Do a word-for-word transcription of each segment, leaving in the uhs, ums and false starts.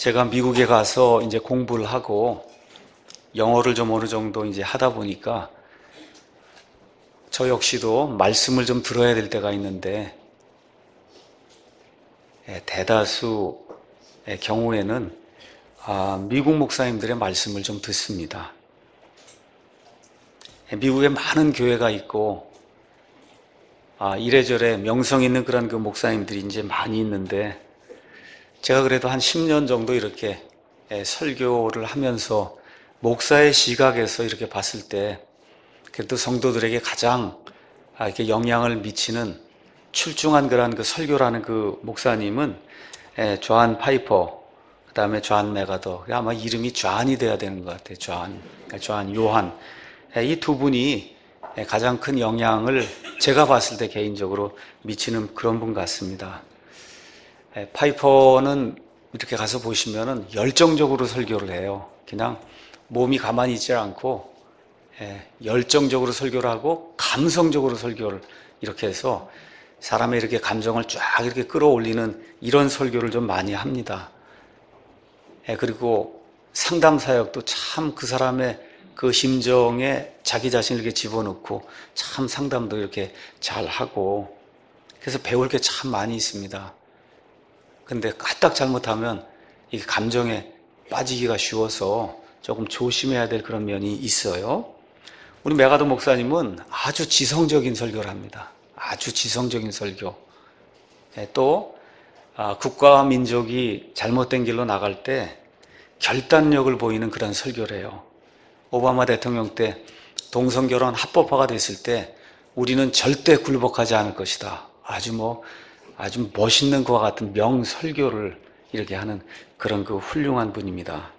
제가 미국에 가서 이제 공부를 하고 영어를 좀 어느 정도 이제 하다 보니까 저 역시도 말씀을 좀 들어야 될 때가 있는데 대다수의 경우에는 미국 목사님들의 말씀을 좀 듣습니다. 미국에 많은 교회가 있고 이래저래 명성 있는 그런 그 목사님들이 이제 많이 있는데 제가 그래도 한 십 년 정도 이렇게 설교를 하면서 목사의 시각에서 이렇게 봤을 때 그래도 성도들에게 가장 이렇게 영향을 미치는 출중한 그런 그 설교라는 그 목사님은 존 파이퍼, 그 다음에 존 맥아더, 아마 이름이 존이 돼야 되는 것 같아요. 존, 존 요한. 이 두 분이 가장 큰 영향을 제가 봤을 때 개인적으로 미치는 그런 분 같습니다. 파이퍼는 이렇게 가서 보시면은 열정적으로 설교를 해요. 그냥 몸이 가만히 있지 않고 열정적으로 설교를 하고 감성적으로 설교를 이렇게 해서 사람의 이렇게 감정을 쫙 이렇게 끌어올리는 이런 설교를 좀 많이 합니다. 그리고 상담 사역도 참 그 사람의 그 심정에 자기 자신을 이렇게 집어넣고 참 상담도 이렇게 잘 하고 그래서 배울 게 참 많이 있습니다. 근데 까딱 잘못하면 이 감정에 빠지기가 쉬워서 조금 조심해야 될 그런 면이 있어요. 우리 맥아더 목사님은 아주 지성적인 설교를 합니다. 아주 지성적인 설교. 또 국가와 민족이 잘못된 길로 나갈 때 결단력을 보이는 그런 설교를 해요. 오바마 대통령 때 동성결혼 합법화가 됐을 때 우리는 절대 굴복하지 않을 것이다. 아주 뭐 아주 멋있는 것과 같은 명설교를 이렇게 하는 그런 그 훌륭한 분입니다.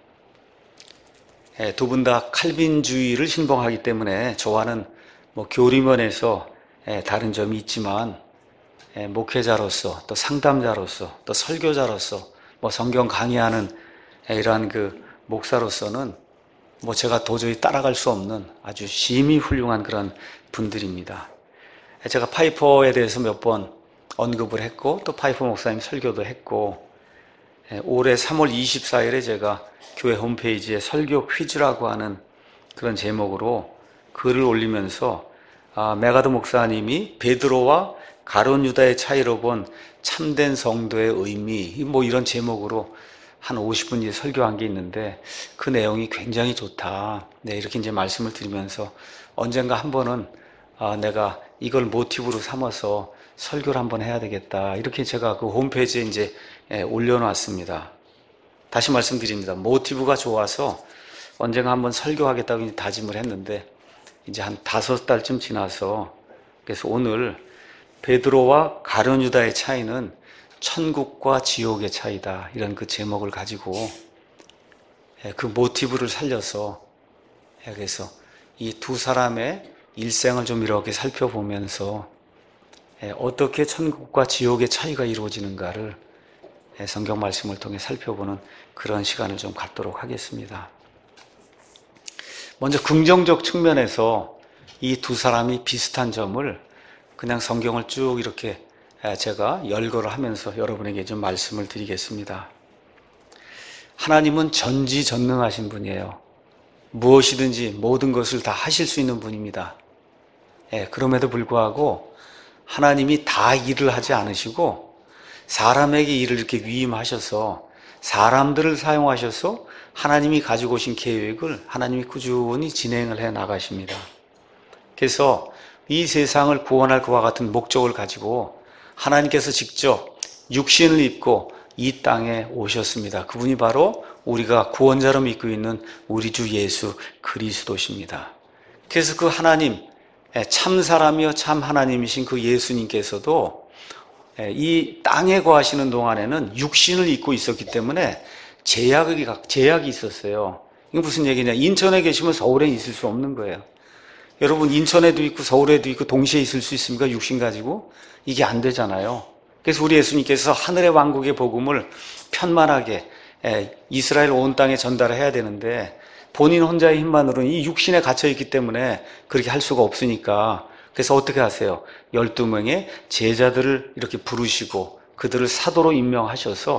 두 분 다 칼빈주의를 신봉하기 때문에 저와는 뭐 교리면에서 다른 점이 있지만 목회자로서 또 상담자로서 또 설교자로서 뭐 성경 강의하는 이러한 그 목사로서는 뭐 제가 도저히 따라갈 수 없는 아주 심히 훌륭한 그런 분들입니다. 제가 파이퍼에 대해서 몇 번 언급을 했고 또 파이퍼 목사님 설교도 했고 올해 삼월 이십사일에 제가 교회 홈페이지에 설교 퀴즈라고 하는 그런 제목으로 글을 올리면서 아, 맥아더 목사님이 베드로와 가룟 유다의 차이로 본 참된 성도의 의미 뭐 이런 제목으로 한 오십 분 이제 설교한 게 있는데 그 내용이 굉장히 좋다. 네, 이렇게 이제 말씀을 드리면서 언젠가 한 번은 아, 내가 이걸 모티브로 삼아서 설교를 한번 해야 되겠다. 이렇게 제가 그 홈페이지에 이제 올려놨습니다. 다시 말씀드립니다. 모티브가 좋아서 언젠가 한번 설교하겠다고 다짐을 했는데 이제 한 다섯 달쯤 지나서 그래서 오늘 베드로와 가룟 유다의 차이는 천국과 지옥의 차이다. 이런 그 제목을 가지고 그 모티브를 살려서 그래서 이 두 사람의 일생을 좀 이렇게 살펴보면서 어떻게 천국과 지옥의 차이가 이루어지는가를 성경 말씀을 통해 살펴보는 그런 시간을 좀 갖도록 하겠습니다. 먼저 긍정적 측면에서 이 두 사람이 비슷한 점을 그냥 성경을 쭉 이렇게 제가 열거를 하면서 여러분에게 좀 말씀을 드리겠습니다. 하나님은 전지전능하신 분이에요. 무엇이든지 모든 것을 다 하실 수 있는 분입니다. 예, 그럼에도 불구하고 하나님이 다 일을 하지 않으시고 사람에게 일을 이렇게 위임하셔서 사람들을 사용하셔서 하나님이 가지고 오신 계획을 하나님이 꾸준히 진행을 해 나가십니다. 그래서 이 세상을 구원할 그와 같은 목적을 가지고 하나님께서 직접 육신을 입고 이 땅에 오셨습니다. 그분이 바로 우리가 구원자로 믿고 있는 우리 주 예수 그리스도십니다. 그래서 그 하나님, 참 사람이요 참 하나님이신 그 예수님께서도 이 땅에 거하시는 동안에는 육신을 입고 있었기 때문에 제약이, 제약이 있었어요. 이게 무슨 얘기냐? 인천에 계시면 서울에 있을 수 없는 거예요. 여러분 인천에도 있고 서울에도 있고 동시에 있을 수 있습니까? 육신 가지고? 이게 안 되잖아요. 그래서 우리 예수님께서 하늘의 왕국의 복음을 편만하게 이스라엘 온 땅에 전달해야 되는데 본인 혼자의 힘만으로는 이 육신에 갇혀있기 때문에 그렇게 할 수가 없으니까 그래서 어떻게 하세요? 열두 명의 제자들을 이렇게 부르시고 그들을 사도로 임명하셔서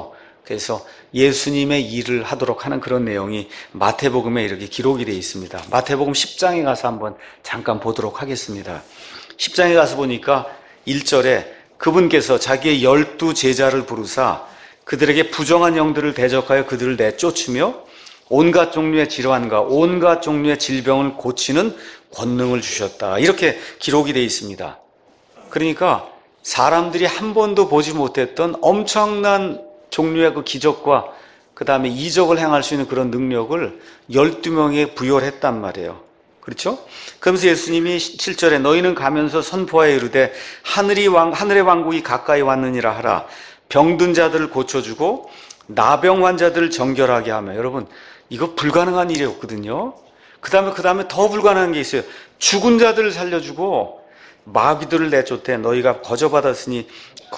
그래서 예수님의 일을 하도록 하는 그런 내용이 마태복음에 이렇게 기록이 되어 있습니다. 마태복음 십 장에 가서 한번 잠깐 보도록 하겠습니다. 십 장에 가서 보니까 일 절에 그분께서 자기의 열두 제자를 부르사 그들에게 부정한 영들을 대적하여 그들을 내쫓으며 온갖 종류의 질환과 온갖 종류의 질병을 고치는 권능을 주셨다. 이렇게 기록이 되어 있습니다. 그러니까 사람들이 한 번도 보지 못했던 엄청난 종류의 그 기적과 그 다음에 이적을 행할 수 있는 그런 능력을 열두 명에 부여를 했단 말이에요. 그렇죠? 그러면서 예수님이 칠 절에 너희는 가면서 선포하여 이르되 하늘이 왕, 하늘의 왕국이 가까이 왔느니라 하라. 병든 자들을 고쳐주고 나병 환자들을 정결하게 하며. 여러분, 이거 불가능한 일이었거든요. 그 다음에 그 다음에 더 불가능한 게 있어요. 죽은 자들을 살려주고 마귀들을 내쫓되 너희가 거저받았으니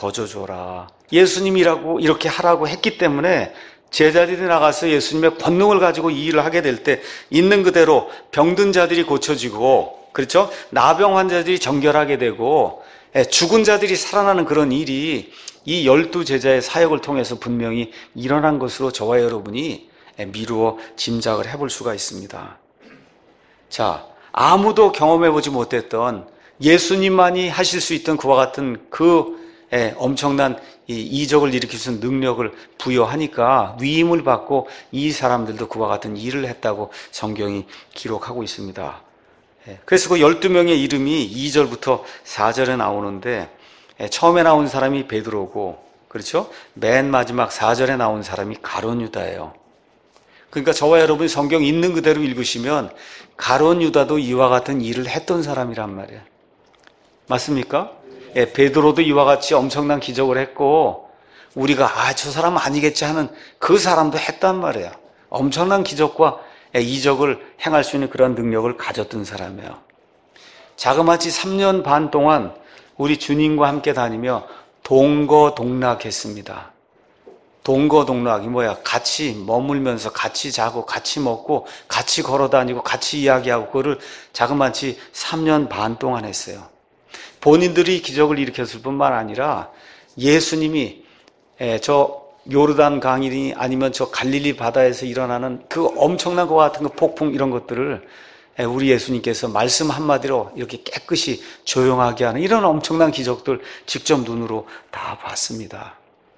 거저줘라. 예수님이라고 이렇게 하라고 했기 때문에 제자들이 나가서 예수님의 권능을 가지고 이 일을 하게 될 때 있는 그대로 병든 자들이 고쳐지고, 그렇죠? 나병 환자들이 정결하게 되고 죽은 자들이 살아나는 그런 일이 이 열두 제자의 사역을 통해서 분명히 일어난 것으로 저와 여러분이 미루어 짐작을 해볼 수가 있습니다. 자, 아무도 경험해보지 못했던 예수님만이 하실 수 있던 그와 같은 그 엄청난 이적을 일으킬 수 있는 능력을 부여하니까 위임을 받고 이 사람들도 그와 같은 일을 했다고 성경이 기록하고 있습니다. 그래서 그 열두 명의 이름이 이 절부터 사 절에 나오는데 처음에 나온 사람이 베드로고, 그렇죠? 맨 마지막 사 절에 나온 사람이 가룟 유다예요. 그러니까 저와 여러분이 성경 있는 그대로 읽으시면 가룟 유다도 이와 같은 일을 했던 사람이란 말이에요. 맞습니까? 예, 베드로도 이와 같이 엄청난 기적을 했고 우리가 아, 저 사람 아니겠지 하는 그 사람도 했단 말이에요. 엄청난 기적과 이적을 행할 수 있는 그런 능력을 가졌던 사람이에요. 자그마치 삼 년 반 동안 우리 주님과 함께 다니며 동거동락했습니다. 동거동락이 뭐야? 같이 머물면서 같이 자고 같이 먹고 같이 걸어다니고 같이 이야기하고 그거를 자그마치 삼 년 반 동안 했어요. 본인들이 기적을 일으켰을 뿐만 아니라 예수님이 저 요르단 강이니 아니면 저 갈릴리 바다에서 일어나는 그 엄청난 것과 같은 그 폭풍 이런 것들을 우리 예수님께서 말씀 한마디로 이렇게 깨끗이 조용하게 하는 이런 엄청난 기적들 직접 눈으로 다 봤습니다.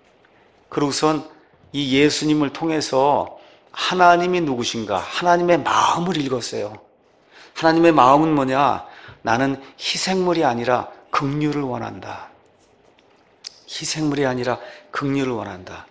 그러고선 이 예수님을 통해서 하나님이 누구신가? 하나님의 마음을 읽었어요. 하나님의 마음은 뭐냐? 나는 희생물이 아니라 긍휼을 원한다. 희생물이 아니라 긍휼을 원한다.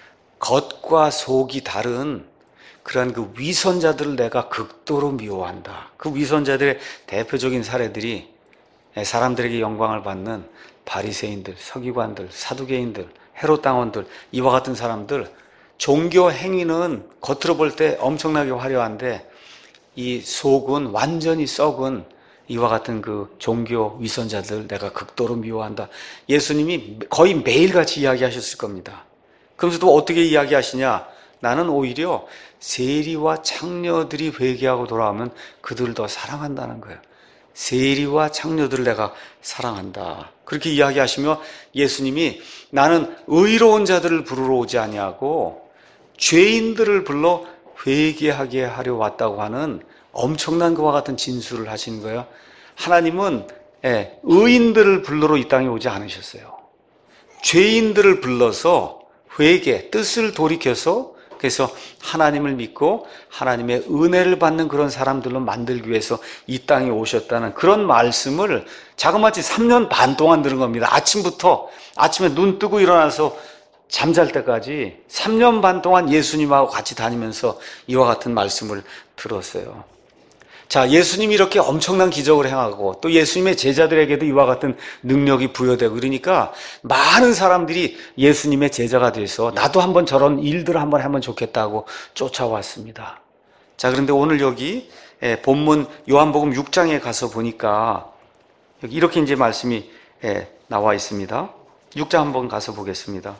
겉과 속이 다른 그러한 그 위선자들을 내가 극도로 미워한다. 그 위선자들의 대표적인 사례들이 사람들에게 영광을 받는 바리새인들, 서기관들, 사두개인들, 헤롯 당원들, 이와 같은 사람들, 종교 행위는 겉으로 볼 때 엄청나게 화려한데 이 속은 완전히 썩은 이와 같은 그 종교 위선자들 내가 극도로 미워한다. 예수님이 거의 매일같이 이야기하셨을 겁니다. 그러면서도 어떻게 이야기하시냐? 나는 오히려 세리와 창녀들이 회개하고 돌아오면 그들을 더 사랑한다는 거예요. 세리와 창녀들을 내가 사랑한다. 그렇게 이야기하시며 예수님이 나는 의로운 자들을 부르러 오지 아니하고 죄인들을 불러 회개하게 하려 왔다고 하는 엄청난 그와 같은 진술을 하시는 거예요. 하나님은 예, 의인들을 불러러 이 땅에 오지 않으셨어요. 죄인들을 불러서 회개, 뜻을 돌이켜서 그래서 하나님을 믿고 하나님의 은혜를 받는 그런 사람들로 만들기 위해서 이 땅에 오셨다는 그런 말씀을 자그마치 삼 년 반 동안 들은 겁니다. 아침부터 아침에 눈 뜨고 일어나서 잠잘 때까지 삼 년 반 동안 예수님하고 같이 다니면서 이와 같은 말씀을 들었어요. 자, 예수님이 이렇게 엄청난 기적을 행하고 또 예수님의 제자들에게도 이와 같은 능력이 부여되고 그러니까 많은 사람들이 예수님의 제자가 돼서 나도 한번 저런 일들을 한번 하면 좋겠다고 쫓아왔습니다. 자, 그런데 오늘 여기 본문 요한복음 육 장에 가서 보니까 여기 이렇게 이제 말씀이 나와 있습니다. 육 장 한번 가서 보겠습니다.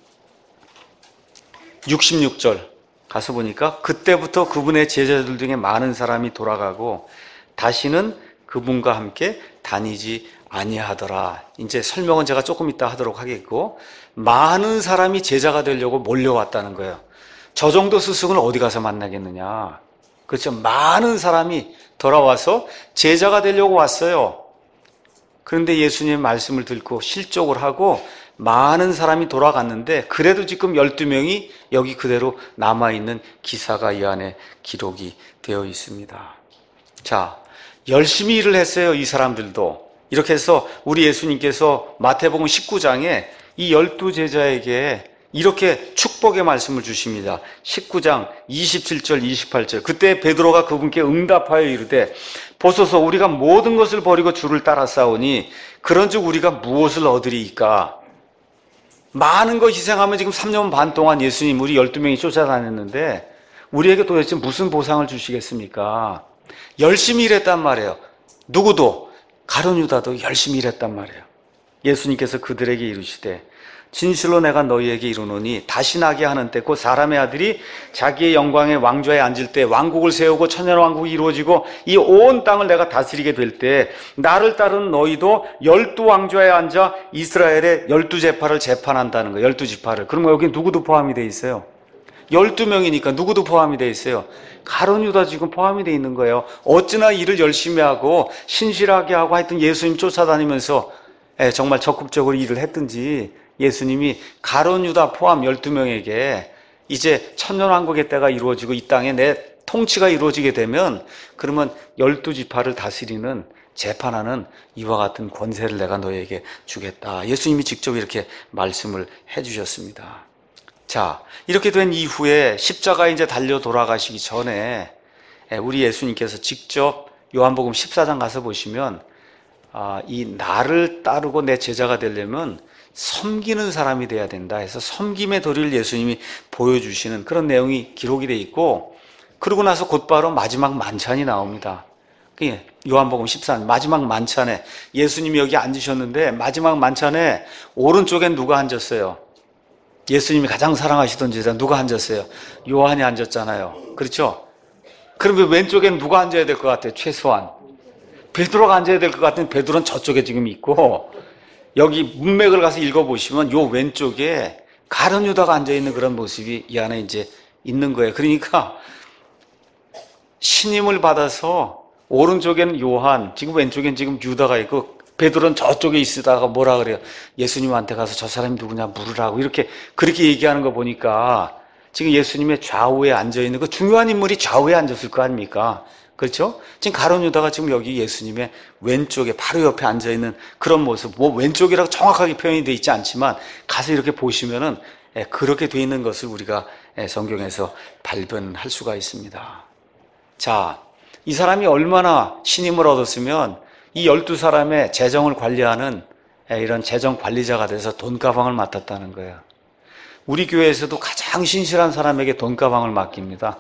육십육 절 가서 보니까 그때부터 그분의 제자들 중에 많은 사람이 돌아가고 다시는 그분과 함께 다니지 아니하더라. 이제 설명은 제가 조금 이따 하도록 하겠고, 많은 사람이 제자가 되려고 몰려왔다는 거예요. 저 정도 스승을 어디 가서 만나겠느냐. 그렇죠. 많은 사람이 돌아와서 제자가 되려고 왔어요. 그런데 예수님의 말씀을 듣고 실족을 하고 많은 사람이 돌아갔는데, 그래도 지금 열두 명이 여기 그대로 남아있는 기사가 이 안에 기록이 되어 있습니다. 자, 열심히 일을 했어요, 이 사람들도. 이렇게 해서 우리 예수님께서 마태복음 십구 장에 이 열두 제자에게 이렇게 축복의 말씀을 주십니다. 십구 장 이십칠 절 이십팔 절. 그때 베드로가 그분께 응답하여 이르되, 보소서 우리가 모든 것을 버리고 주를 따라 싸우니 그런즉 우리가 무엇을 얻으리이까? 많은 거 희생하면 지금 삼 년 반 동안 예수님 우리 열두 명이 쫓아다녔는데 우리에게 도대체 무슨 보상을 주시겠습니까? 열심히 일했단 말이에요. 누구도, 가룟 유다도 열심히 일했단 말이에요. 예수님께서 그들에게 이르시되, 진실로 내가 너희에게 이르노니 다시 나게 하는 때 곧 사람의 아들이 자기의 영광의 왕좌에 앉을 때, 왕국을 세우고 천년왕국이 이루어지고 이 온 땅을 내가 다스리게 될 때, 나를 따르는 너희도 열두 왕좌에 앉아 이스라엘의 열두 제파를 재판한다는 거예요. 열두 지파를. 그러면 여기 누구도 포함이 돼 있어요. 열두 명이니까 누구도 포함이 돼 있어요. 가룟 유다 지금 포함이 돼 있는 거예요. 어찌나 일을 열심히 하고 신실하게 하고 하여튼 예수님 쫓아다니면서 정말 적극적으로 일을 했든지, 예수님이 가룟 유다 포함 열두 명에게 이제 천년왕국의 때가 이루어지고 이 땅에 내 통치가 이루어지게 되면, 그러면 열두 지파를 다스리는, 재판하는 이와 같은 권세를 내가 너에게 주겠다. 예수님이 직접 이렇게 말씀을 해주셨습니다. 자, 이렇게 된 이후에 십자가에 이제 달려 돌아가시기 전에 우리 예수님께서 직접 요한복음 십사 장 가서 보시면, 아, 이 나를 따르고 내 제자가 되려면 섬기는 사람이 돼야 된다 해서 섬김의 도리를 예수님이 보여주시는 그런 내용이 기록이 돼 있고, 그러고 나서 곧바로 마지막 만찬이 나옵니다. 요한복음 십사 장 마지막 만찬에 예수님이 여기 앉으셨는데, 마지막 만찬에 오른쪽엔 누가 앉았어요? 예수님이 가장 사랑하시던 제자 누가 앉았어요? 요한이 앉았잖아요. 그렇죠? 그러면 왼쪽엔 누가 앉아야 될 것 같아요? 최소한 베드로가 앉아야 될 것 같은 베드로는 저쪽에 지금 있고, 여기 문맥을 가서 읽어보시면 요 왼쪽에 가룟 유다가 앉아있는 그런 모습이 이 안에 이제 있는 거예요. 그러니까 신임을 받아서 오른쪽에는 요한, 지금 왼쪽엔 지금 유다가 있고, 베드로는 저쪽에 있으다가 뭐라 그래요? 예수님한테 가서 저 사람이 누구냐 물으라고, 이렇게 그렇게 얘기하는 거 보니까 지금 예수님의 좌우에 앉아있는 그 중요한 인물이 좌우에 앉았을 거 아닙니까? 그렇죠? 지금 가룟 유다가 지금 여기 예수님의 왼쪽에 바로 옆에 앉아있는 그런 모습, 뭐 왼쪽이라고 정확하게 표현이 되어 있지 않지만 가서 이렇게 보시면은 그렇게 되어 있는 것을 우리가 성경에서 발견할 수가 있습니다. 자, 이 사람이 얼마나 신임을 얻었으면 이 열두 사람의 재정을 관리하는 이런 재정 관리자가 돼서 돈가방을 맡았다는 거예요. 우리 교회에서도 가장 신실한 사람에게 돈가방을 맡깁니다.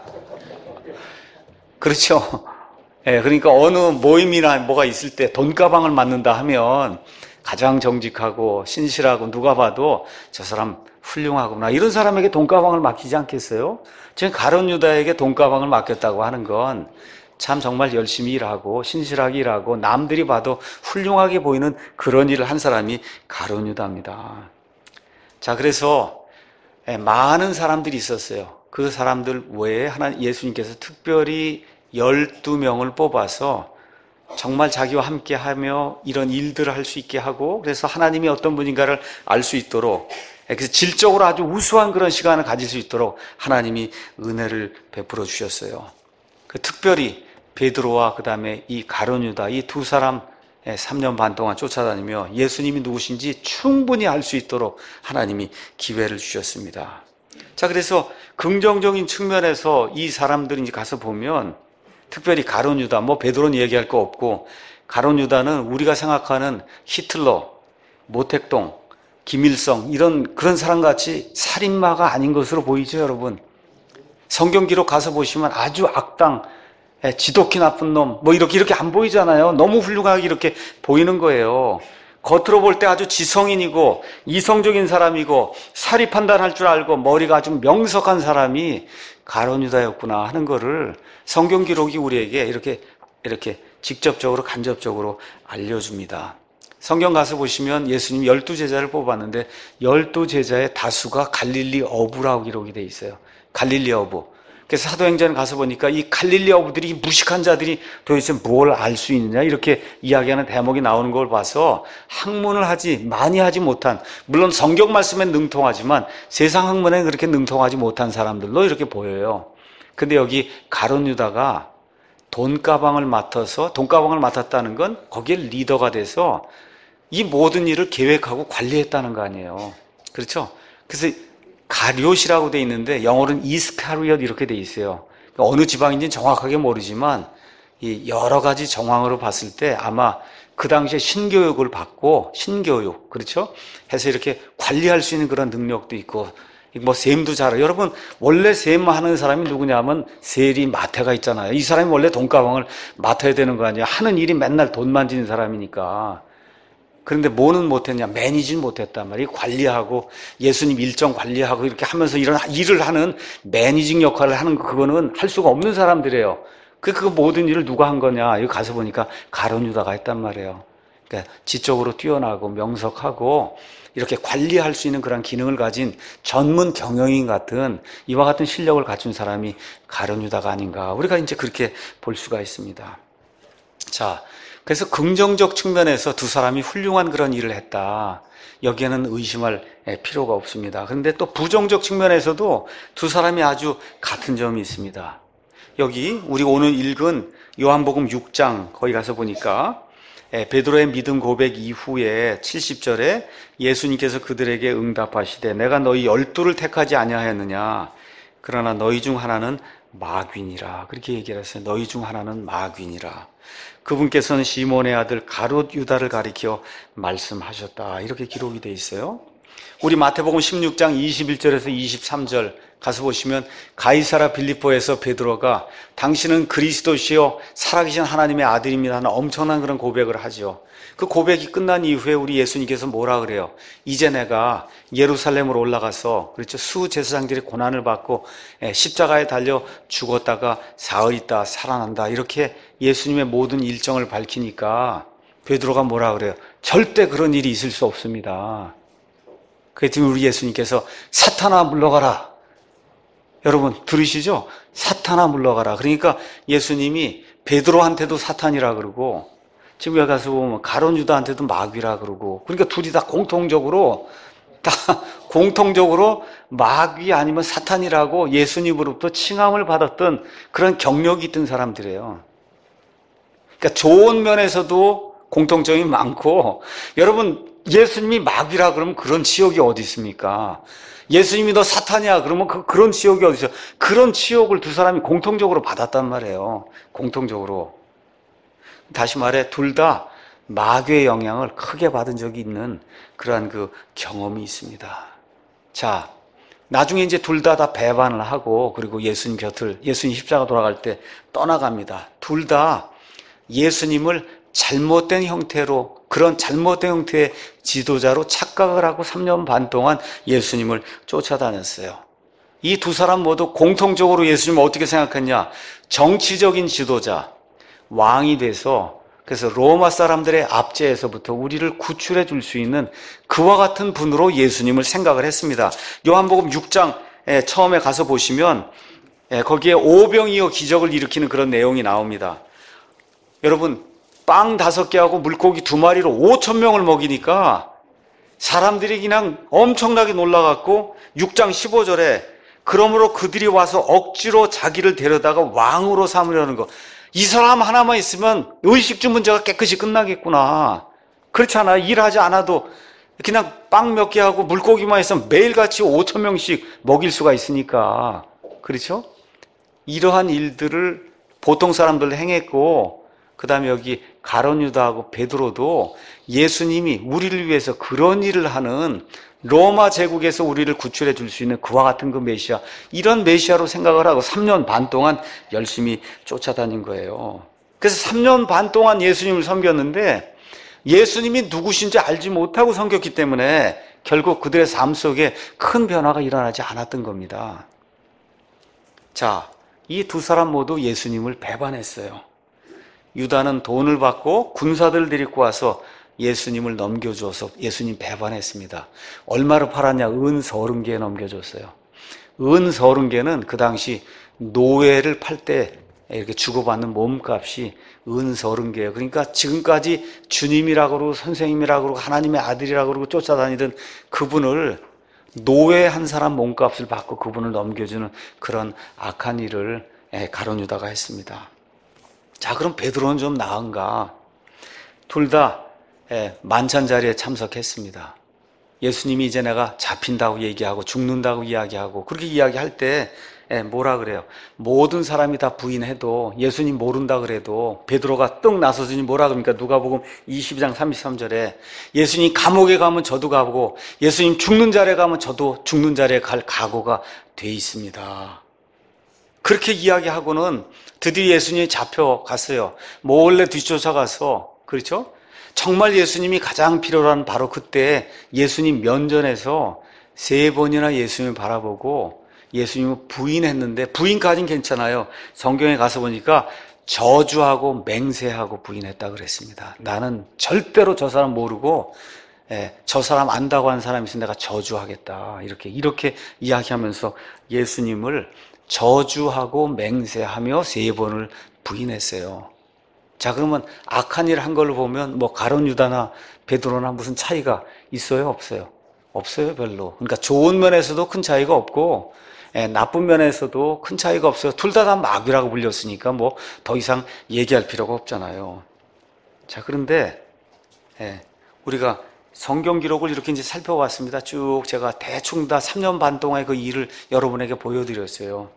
그렇죠? 예, 그러니까 어느 모임이나 뭐가 있을 때 돈가방을 맡는다 하면 가장 정직하고 신실하고 누가 봐도 저 사람 훌륭하구나, 이런 사람에게 돈가방을 맡기지 않겠어요? 지금 가룟 유다에게 돈가방을 맡겼다고 하는 건 참 정말 열심히 일하고 신실하게 일하고 남들이 봐도 훌륭하게 보이는 그런 일을 한 사람이 가룟 유다입니다. 자, 그래서 많은 사람들이 있었어요. 그 사람들 외에 하나님 예수님께서 특별히 열두 명을 뽑아서 정말 자기와 함께 하며 이런 일들을 할 수 있게 하고, 그래서 하나님이 어떤 분인가를 알 수 있도록, 그래서 질적으로 아주 우수한 그런 시간을 가질 수 있도록 하나님이 은혜를 베풀어 주셨어요. 그 특별히 베드로와 그 다음에 이 가룟 유다, 이 두 사람 삼 년 반 동안 쫓아다니며 예수님이 누구신지 충분히 알 수 있도록 하나님이 기회를 주셨습니다. 자, 그래서 긍정적인 측면에서 이 사람들이 이제 가서 보면, 특별히 가룟 유다, 뭐 베드로는 얘기할 거 없고, 가룟 유다는 우리가 생각하는 히틀러, 모택동, 김일성 이런 그런 사람같이 살인마가 아닌 것으로 보이죠, 여러분. 성경 기록 가서 보시면 아주 악당, 지독히 나쁜 놈, 뭐 이렇게 이렇게 안 보이잖아요. 너무 훌륭하게 이렇게 보이는 거예요. 겉으로 볼 때 아주 지성인이고 이성적인 사람이고 사리 판단할 줄 알고 머리가 아주 명석한 사람이 가룟 유다였구나 하는 거를 성경 기록이 우리에게 이렇게 이렇게 직접적으로 간접적으로 알려줍니다. 성경 가서 보시면 예수님 열두 제자를 뽑았는데 열두 제자의 다수가 갈릴리 어부라고 기록이 돼 있어요. 갈릴리 어부. 그래서 사도행전에 가서 보니까 이 갈릴리 어부들이, 무식한 자들이 도대체 뭘 알 수 있느냐 이렇게 이야기하는 대목이 나오는 걸 봐서 학문을 하지 많이 하지 못한, 물론 성경 말씀엔 능통하지만 세상 학문에 그렇게 능통하지 못한 사람들로 이렇게 보여요. 근데 여기 가룟 유다가 돈가방을 맡아서, 돈가방을 맡았다는 건 거기에 리더가 돼서 이 모든 일을 계획하고 관리했다는 거 아니에요. 그렇죠? 그래서 가룟이라고 돼 있는데 영어로는 이스카리엇 이렇게 돼 있어요. 어느 지방인지는 정확하게 모르지만 이 여러 가지 정황으로 봤을 때 아마 그 당시에 신교육을 받고, 신교육, 그렇죠? 해서 이렇게 관리할 수 있는 그런 능력도 있고, 뭐 셈도 잘해요. 여러분, 원래 셈 하는 사람이 누구냐면 세리 마태가 있잖아요. 이 사람이 원래 돈가방을 맡아야 되는 거 아니에요. 하는 일이 맨날 돈 만지는 사람이니까. 그런데 뭐는 못했냐? 매니지는 못했단 말이에요. 관리하고, 예수님 일정 관리하고 이렇게 하면서 이런 일을 하는 매니징 역할을 하는 거, 그거는 할 수가 없는 사람들이에요. 그, 그 모든 일을 누가 한 거냐? 여기 가서 보니까 가룟 유다가 했단 말이에요. 그러니까 지적으로 뛰어나고 명석하고 이렇게 관리할 수 있는 그런 기능을 가진 전문 경영인 같은, 이와 같은 실력을 갖춘 사람이 가룟 유다가 아닌가. 우리가 이제 그렇게 볼 수가 있습니다. 자, 그래서 긍정적 측면에서 두 사람이 훌륭한 그런 일을 했다. 여기에는 의심할 필요가 없습니다. 그런데 또 부정적 측면에서도 두 사람이 아주 같은 점이 있습니다. 여기 우리 오늘 읽은 요한복음 육 장 거기 가서 보니까 베드로의 믿음 고백 이후에 칠십 절에 예수님께서 그들에게 응답하시되 내가 너희 열두를 택하지 아니하였느냐. 그러나 너희 중 하나는 마귀니라. 그렇게 얘기를 했어요. 너희 중 하나는 마귀니라. 그분께서는 시몬의 아들 가룟 유다를 가리켜 말씀하셨다. 이렇게 기록이 되어 있어요. 우리 마태복음 십육 장 이십일 절에서 이십삼 절 가서 보시면 가이사라 빌립보에서 베드로가 당신은 그리스도시요 살아계신 하나님의 아들입니다 하는 엄청난 그런 고백을 하죠. 그 고백이 끝난 이후에 우리 예수님께서 뭐라 그래요? 이제 내가 예루살렘으로 올라가서, 그렇죠, 수제사장들이 고난을 받고 십자가에 달려 죽었다가 사흘 있다 살아난다, 이렇게 예수님의 모든 일정을 밝히니까 베드로가 뭐라 그래요? 절대 그런 일이 있을 수 없습니다. 그랬더니 우리 예수님께서 사탄아 물러가라. 여러분 들으시죠? 사탄아 물러가라. 그러니까 예수님이 베드로한테도 사탄이라 그러고, 지금 여기 가서 보면 가룟 유다한테도 마귀라 그러고, 그러니까 둘이 다 공통적으로 다 공통적으로 마귀 아니면 사탄이라고 예수님으로부터 칭함을 받았던 그런 경력이 있던 사람들이에요. 그러니까 좋은 면에서도 공통점이 많고, 여러분 예수님이 마귀라 그러면 그런 지옥이 어디 있습니까? 예수님이 너 사탄이야 그러면 그, 그런 지옥이 어디 있어요? 그런 지옥을 두 사람이 공통적으로 받았단 말이에요. 공통적으로. 다시 말해 둘 다 마귀의 영향을 크게 받은 적이 있는 그러한 그 경험이 있습니다. 자, 나중에 이제 둘 다 다 배반을 하고, 그리고 예수님 곁을, 예수님 십자가 돌아갈 때 떠나갑니다. 둘 다 예수님을 잘못된 형태로, 그런 잘못된 형태의 지도자로 착각을 하고 삼 년 반 동안 예수님을 쫓아다녔어요. 이 두 사람 모두 공통적으로 예수님을 어떻게 생각했냐? 정치적인 지도자, 왕이 돼서, 그래서 로마 사람들의 압제에서부터 우리를 구출해 줄 수 있는 그와 같은 분으로 예수님을 생각을 했습니다. 요한복음 육 장에 처음에 가서 보시면 거기에 오병이어 기적을 일으키는 그런 내용이 나옵니다. 여러분, 빵 다섯 개하고 물고기 두 마리로 오천 명을 먹이니까 사람들이 그냥 엄청나게 놀라갖고 육 장 십오 절에 그러므로 그들이 와서 억지로 자기를 데려다가 왕으로 삼으려는 거. 이 사람 하나만 있으면 의식주 문제가 깨끗이 끝나겠구나. 그렇잖아. 일하지 않아도 그냥 빵 몇 개 하고 물고기만 있으면 매일같이 오천 명씩 먹일 수가 있으니까. 그렇죠? 이러한 일들을 보통 사람들 행했고, 그 다음에 여기 가룟 유다하고 베드로도 예수님이 우리를 위해서 그런 일을 하는, 로마 제국에서 우리를 구출해 줄 수 있는 그와 같은 그 메시아, 이런 메시아로 생각을 하고 삼 년 반 동안 열심히 쫓아다닌 거예요. 그래서 삼 년 반 동안 예수님을 섬겼는데 예수님이 누구신지 알지 못하고 섬겼기 때문에 결국 그들의 삶 속에 큰 변화가 일어나지 않았던 겁니다. 자, 이 두 사람 모두 예수님을 배반했어요. 유다는 돈을 받고 군사들을 데리고 와서 예수님을 넘겨줘서 예수님 배반했습니다. 얼마로 팔았냐? 은 서른 개에 넘겨줬어요. 은 서른 개는 그 당시 노예를 팔 때 이렇게 주고받는 몸값이 은 서른 개예요. 그러니까 지금까지 주님이라고 그러고 선생님이라고 그러고 하나님의 아들이라고 그러고 쫓아다니던 그분을 노예 한 사람 몸값을 받고 그분을 넘겨주는 그런 악한 일을 가룟 유다가 했습니다. 자, 그럼 베드로는 좀 나은가? 둘 다 만찬 자리에 참석했습니다. 예수님이 이제 내가 잡힌다고 얘기하고 죽는다고 이야기하고 그렇게 이야기할 때 뭐라 그래요? 모든 사람이 다 부인해도 예수님 모른다 그래도 베드로가 떡 나서더니 뭐라 그럽니까? 누가복음 이십이 장 삼십삼 절에 예수님 감옥에 가면 저도 가고 예수님 죽는 자리에 가면 저도 죽는 자리에 갈 각오가 돼 있습니다. 그렇게 이야기하고는 드디어 예수님이 잡혀갔어요. 몰래 뒤쫓아가서, 그렇죠? 정말 예수님이 가장 필요로 하는 바로 그때 예수님 면전에서 세 번이나 예수님을 바라보고 예수님을 부인했는데, 부인까지는 괜찮아요. 성경에 가서 보니까 저주하고 맹세하고 부인했다 그랬습니다. 나는 절대로 저 사람 모르고 예, 저 사람 안다고 하는 사람이 있으면 내가 저주하겠다. 이렇게 이렇게 이야기하면서 예수님을 저주하고 맹세하며 세 번을 부인했어요. 자, 그러면 악한 일 한 걸로 보면 뭐 가룟 유다나 베드로나 무슨 차이가 있어요? 없어요? 없어요, 별로. 그러니까 좋은 면에서도 큰 차이가 없고 예, 나쁜 면에서도 큰 차이가 없어요. 둘 다 다 마귀라고 불렸으니까 뭐 더 이상 얘기할 필요가 없잖아요. 자, 그런데 예, 우리가 성경 기록을 이렇게 이제 살펴봤습니다. 쭉 제가 대충 다 삼 년 반 동안의 그 일을 여러분에게 보여드렸어요.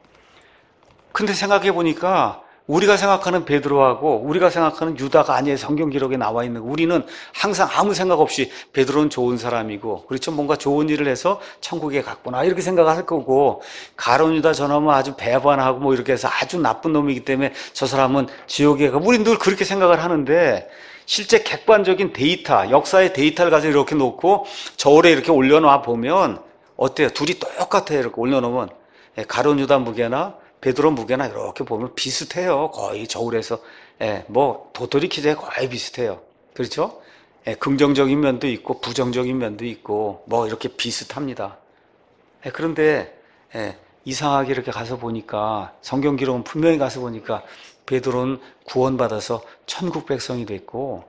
근데 생각해 보니까 우리가 생각하는 베드로하고 우리가 생각하는 유다가 아니에요. 성경 기록에 나와 있는 거. 우리는 항상 아무 생각 없이 베드로는 좋은 사람이고, 그렇죠? 뭔가 좋은 일을 해서 천국에 갔구나 이렇게 생각할 거고, 가룟 유다 저놈은 아주 배반하고 뭐 이렇게 해서 아주 나쁜 놈이기 때문에 저 사람은 지옥에 가. 우리는 늘 그렇게 생각을 하는데 실제 객관적인 데이터, 역사의 데이터를 가지고 이렇게 놓고 저울에 이렇게 올려놔 보면 어때요? 둘이 똑같아요. 이렇게 올려놓으면 가룟 유다 무게나 베드로 무게나 이렇게 보면 비슷해요. 거의 저울에서 예, 뭐 도토리 키즈에 거의 비슷해요. 그렇죠? 예, 긍정적인 면도 있고 부정적인 면도 있고 뭐 이렇게 비슷합니다. 예, 그런데 예, 이상하게 이렇게 가서 보니까 성경 기록은 분명히 가서 보니까 베드로는 구원받아서 천국 백성이 됐고,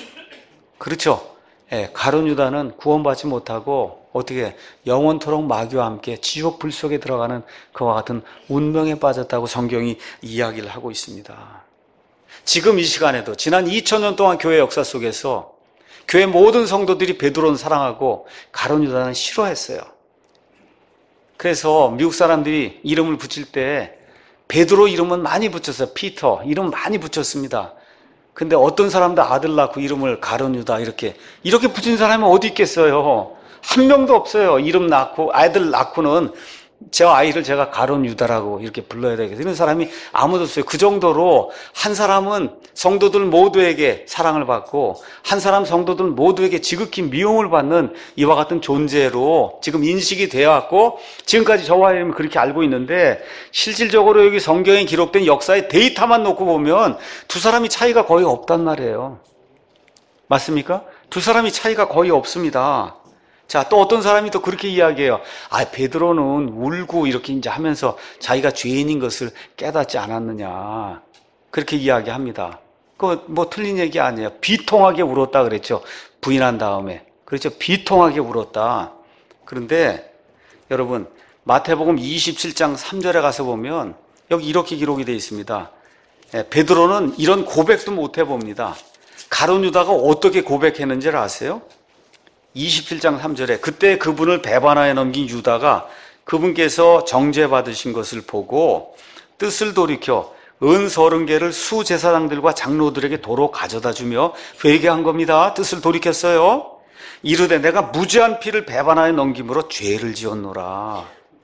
그렇죠? 예, 가룟 유다는 구원받지 못하고 어떻게 영원토록 마귀와 함께 지옥 불 속에 들어가는 그와 같은 운명에 빠졌다고 성경이 이야기를 하고 있습니다. 지금 이 시간에도 지난 이천 년 동안 교회 역사 속에서 교회 모든 성도들이 베드로는 사랑하고 가룟 유다는 싫어했어요. 그래서 미국 사람들이 이름을 붙일 때 베드로 이름은 많이 붙였어요. 피터 이름 많이 붙였습니다. 근데 어떤 사람도 아들 낳고 이름을 가룟 유다 이렇게 이렇게 붙인 사람이 어디 있겠어요? 한 명도 없어요. 이름 낳고 아이들 낳고는 제 아이를 제가 가룟 유다라고 이렇게 불러야 되겠어요. 이런 사람이 아무도 없어요. 그 정도로 한 사람은 성도들 모두에게 사랑을 받고 한 사람 성도들 모두에게 지극히 미움을 받는 이와 같은 존재로 지금 인식이 되어 왔고 지금까지 저와 이름을 그렇게 알고 있는데, 실질적으로 여기 성경에 기록된 역사의 데이터만 놓고 보면 두 사람이 차이가 거의 없단 말이에요. 맞습니까? 두 사람이 차이가 거의 없습니다. 자, 또 어떤 사람이 또 그렇게 이야기해요. 아, 베드로는 울고 이렇게 이제 하면서 자기가 죄인인 것을 깨닫지 않았느냐. 그렇게 이야기합니다. 그거 뭐 틀린 얘기 아니에요. 비통하게 울었다 그랬죠. 부인한 다음에. 그렇죠. 비통하게 울었다. 그런데 여러분, 마태복음 이십칠 장 삼 절에 가서 보면 여기 이렇게 기록이 되어 있습니다. 베드로는 이런 고백도 못 해봅니다. 가룟 유다가 어떻게 고백했는지를 아세요? 이십칠 장 삼 절에 그때 그분을 배반하여 넘긴 유다가 그분께서 정죄받으신 것을 보고 뜻을 돌이켜 은 서른 개를 수제사장들과 장로들에게 도로 가져다 주며 회개한 겁니다. 뜻을 돌이켰어요. 이르되 내가 무죄한 피를 배반하여 넘김으로 죄를 지었노라.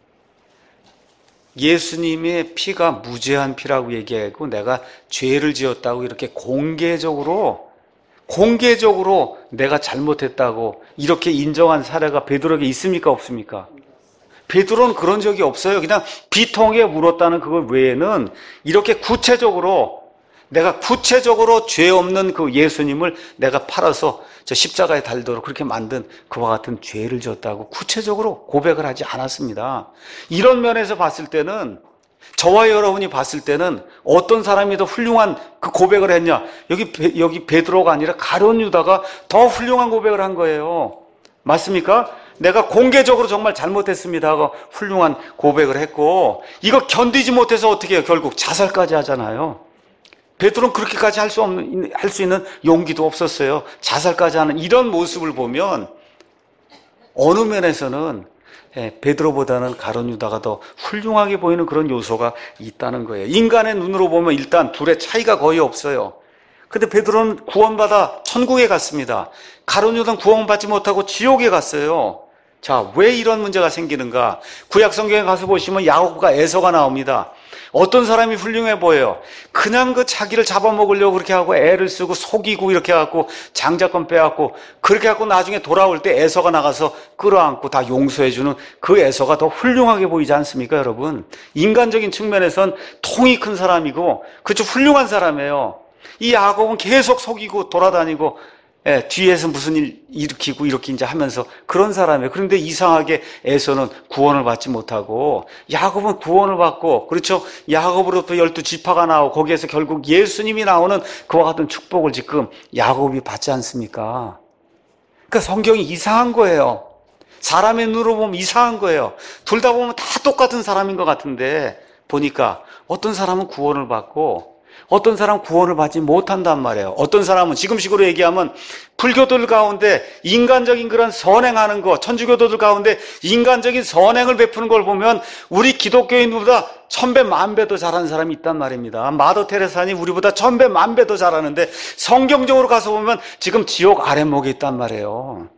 예수님의 피가 무죄한 피라고 얘기하고 내가 죄를 지었다고 이렇게 공개적으로 공개적으로 내가 잘못했다고 이렇게 인정한 사례가 베드로에게 있습니까? 없습니까? 베드로는 그런 적이 없어요. 그냥 비통하게 울었다는 그것 외에는 이렇게 구체적으로 내가 구체적으로 죄 없는 그 예수님을 내가 팔아서 저 십자가에 달도록 그렇게 만든 그와 같은 죄를 졌다고 구체적으로 고백을 하지 않았습니다. 이런 면에서 봤을 때는, 저와 여러분이 봤을 때는 어떤 사람이 더 훌륭한 그 고백을 했냐? 여기 여기 베드로가 아니라 가룟 유다가 더 훌륭한 고백을 한 거예요. 맞습니까? 내가 공개적으로 정말 잘못했습니다 하고 훌륭한 고백을 했고, 이거 견디지 못해서 어떻게 해요? 결국 자살까지 하잖아요. 베드로는 그렇게까지 할 수 없는, 할 수 있는 용기도 없었어요. 자살까지 하는 이런 모습을 보면 어느 면에서는 베드로보다는 가룟 유다가 더 훌륭하게 보이는 그런 요소가 있다는 거예요. 인간의 눈으로 보면 일단 둘의 차이가 거의 없어요. 근데 베드로는 구원받아 천국에 갔습니다. 가룟 유다는 구원받지 못하고 지옥에 갔어요. 자, 왜 이런 문제가 생기는가? 구약 성경에 가서 보시면 야곱과 에서가 나옵니다. 어떤 사람이 훌륭해 보여요? 그냥 그 자기를 잡아먹으려고 그렇게 하고 애를 쓰고 속이고 이렇게 해갖고 장자권 빼앗고 그렇게 해갖고 나중에 돌아올 때 에서가 나가서 끌어안고 다 용서해주는 그 에서가 더 훌륭하게 보이지 않습니까, 여러분? 인간적인 측면에선 통이 큰 사람이고, 그렇죠, 훌륭한 사람이에요. 이 야곱은 계속 속이고 돌아다니고, 예, 뒤에서 무슨 일 일으키고 이렇게 이제 하면서 그런 사람이에요. 그런데 이상하게 에서는 구원을 받지 못하고, 야곱은 구원을 받고, 그렇죠? 야곱으로부터 열두 지파가 나오고, 거기에서 결국 예수님이 나오는 그와 같은 축복을 지금 야곱이 받지 않습니까? 그러니까 성경이 이상한 거예요. 사람의 눈으로 보면 이상한 거예요. 둘 다 보면 다 똑같은 사람인 것 같은데, 보니까 어떤 사람은 구원을 받고, 어떤 사람은 구원을 받지 못한단 말이에요. 어떤 사람은 지금식으로 얘기하면 불교들 가운데 인간적인 그런 선행하는 거, 천주교도들 가운데 인간적인 선행을 베푸는 걸 보면 우리 기독교인보다 천배 만배 더 잘하는 사람이 있단 말입니다. 마더 테레사니 우리보다 천배 만배 더 잘하는데 성경적으로 가서 보면 지금 지옥 아랫목에 있단 말이에요.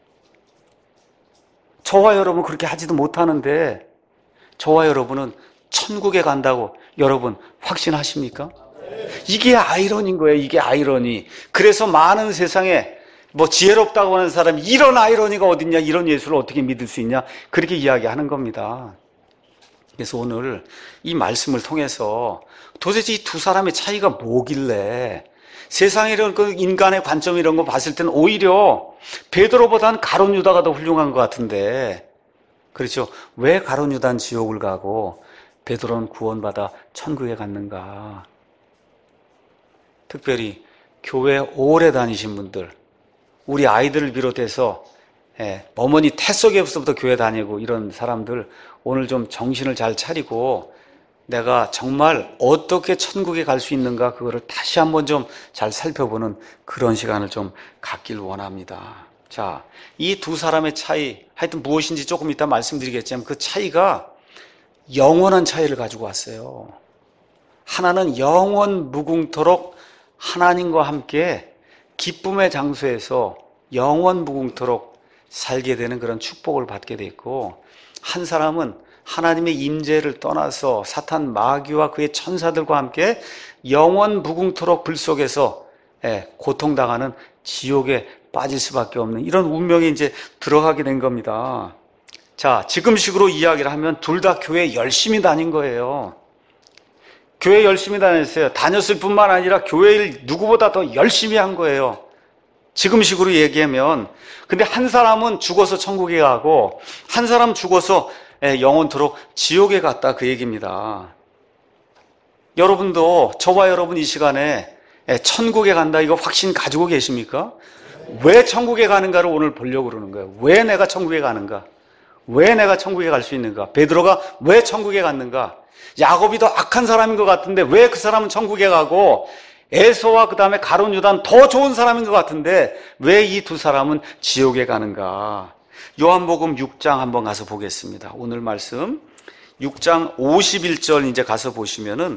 저와 여러분 그렇게 하지도 못하는데 저와 여러분은 천국에 간다고 여러분 확신하십니까? 이게 아이러니인 거예요. 이게 아이러니. 그래서 많은 세상에 뭐 지혜롭다고 하는 사람이 이런 아이러니가 어딨냐, 이런 예수를 어떻게 믿을 수 있냐, 그렇게 이야기하는 겁니다. 그래서 오늘 이 말씀을 통해서 도대체 이 두 사람의 차이가 뭐길래, 세상에 이런 그 인간의 관점 이런 거 봤을 때는 오히려 베드로보다는 가룟 유다가 더 훌륭한 것 같은데, 그렇죠? 왜 가룟 유다는 지옥을 가고 베드로는 구원받아 천국에 갔는가? 특별히 교회 오래 다니신 분들, 우리 아이들을 비롯해서 예, 어머니 태속에서부터 교회 다니고 이런 사람들 오늘 좀 정신을 잘 차리고 내가 정말 어떻게 천국에 갈 수 있는가, 그거를 다시 한번 좀 잘 살펴보는 그런 시간을 좀 갖길 원합니다. 자, 이 두 사람의 차이, 하여튼 무엇인지 조금 이따 말씀드리겠지만 그 차이가 영원한 차이를 가지고 왔어요. 하나는 영원 무궁토록 하나님과 함께 기쁨의 장소에서 영원 무궁토록 살게 되는 그런 축복을 받게 됐고, 한 사람은 하나님의 임재를 떠나서 사탄 마귀와 그의 천사들과 함께 영원 무궁토록 불 속에서 고통당하는 지옥에 빠질 수밖에 없는 이런 운명에 이제 들어가게 된 겁니다. 자, 지금식으로 이야기를 하면 둘 다 교회 열심히 다닌 거예요. 교회 열심히 다녔어요. 다녔을 뿐만 아니라 교회를 누구보다 더 열심히 한 거예요. 지금식으로 얘기하면. 근데 한 사람은 죽어서 천국에 가고 한 사람은 죽어서 영원토록 지옥에 갔다, 그 얘기입니다. 여러분도, 저와 여러분 이 시간에 천국에 간다 이거 확신 가지고 계십니까? 왜 천국에 가는가를 오늘 보려고 그러는 거예요. 왜 내가 천국에 가는가? 왜 내가 천국에 갈 수 있는가? 베드로가 왜 천국에 갔는가? 야곱이 더 악한 사람인 것 같은데 왜 그 사람은 천국에 가고, 에서와 그 다음에 가룟 유다는 더 좋은 사람인 것 같은데 왜 이 두 사람은 지옥에 가는가? 요한복음 육 장 한번 가서 보겠습니다. 오늘 말씀 육 장 오십일 절 이제 가서 보시면은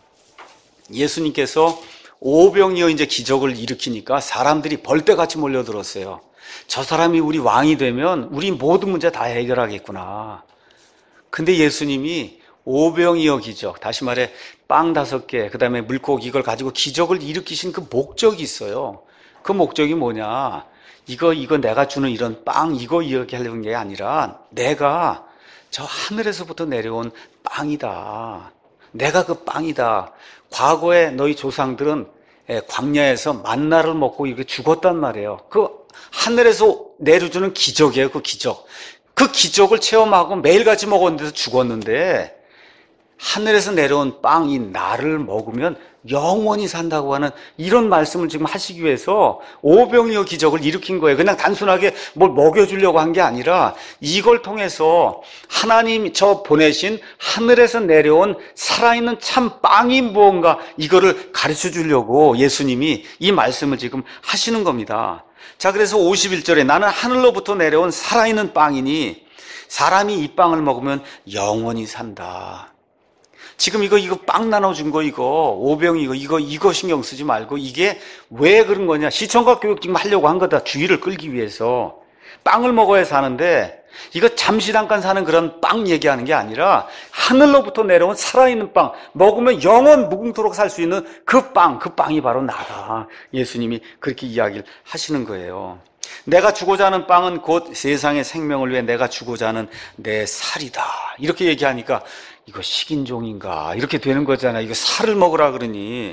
예수님께서 오병이어 이제 기적을 일으키니까 사람들이 벌떼같이 몰려들었어요. 저 사람이 우리 왕이 되면 우리 모든 문제 다 해결하겠구나. 근데 예수님이 오병이어 기적, 다시 말해 빵 다섯 개, 그 다음에 물고기 이걸 가지고 기적을 일으키신 그 목적이 있어요. 그 목적이 뭐냐? 이거 이거 내가 주는 이런 빵 이거 이야기하려는 게 아니라 내가 저 하늘에서부터 내려온 빵이다. 내가 그 빵이다. 과거에 너희 조상들은 광야에서 만나를 먹고 이렇게 죽었단 말이에요. 그 하늘에서 내려주는 기적이에요. 그 기적. 그 기적을 체험하고 매일같이 먹었는데도 죽었는데 하늘에서 내려온 빵이 나를 먹으면 영원히 산다고 하는 이런 말씀을 지금 하시기 위해서 오병이어 기적을 일으킨 거예요. 그냥 단순하게 뭘 먹여주려고 한 게 아니라 이걸 통해서 하나님이 저 보내신 하늘에서 내려온 살아있는 참 빵이 무언가 이거를 가르쳐 주려고 예수님이 이 말씀을 지금 하시는 겁니다. 자, 그래서 오십일 절에 나는 하늘로부터 내려온 살아있는 빵이니 사람이 이 빵을 먹으면 영원히 산다. 지금 이거 이거 빵 나눠준 거 이거 오병이 이거 이거 이거 신경 쓰지 말고 이게 왜 그런 거냐? 시청각 교육 지금 하려고 한 거다. 주의를 끌기 위해서 빵을 먹어야 사는데 이거 잠시 잠깐 사는 그런 빵 얘기하는 게 아니라 하늘로부터 내려온 살아있는 빵 먹으면 영원 무궁토록 살 수 있는 그 빵, 그 빵이 바로 나다. 예수님이 그렇게 이야기를 하시는 거예요. 내가 주고자 하는 빵은 곧 세상의 생명을 위해 내가 주고자 하는 내 살이다. 이렇게 얘기하니까 이거 식인종인가 이렇게 되는 거잖아. 이거 살을 먹으라 그러니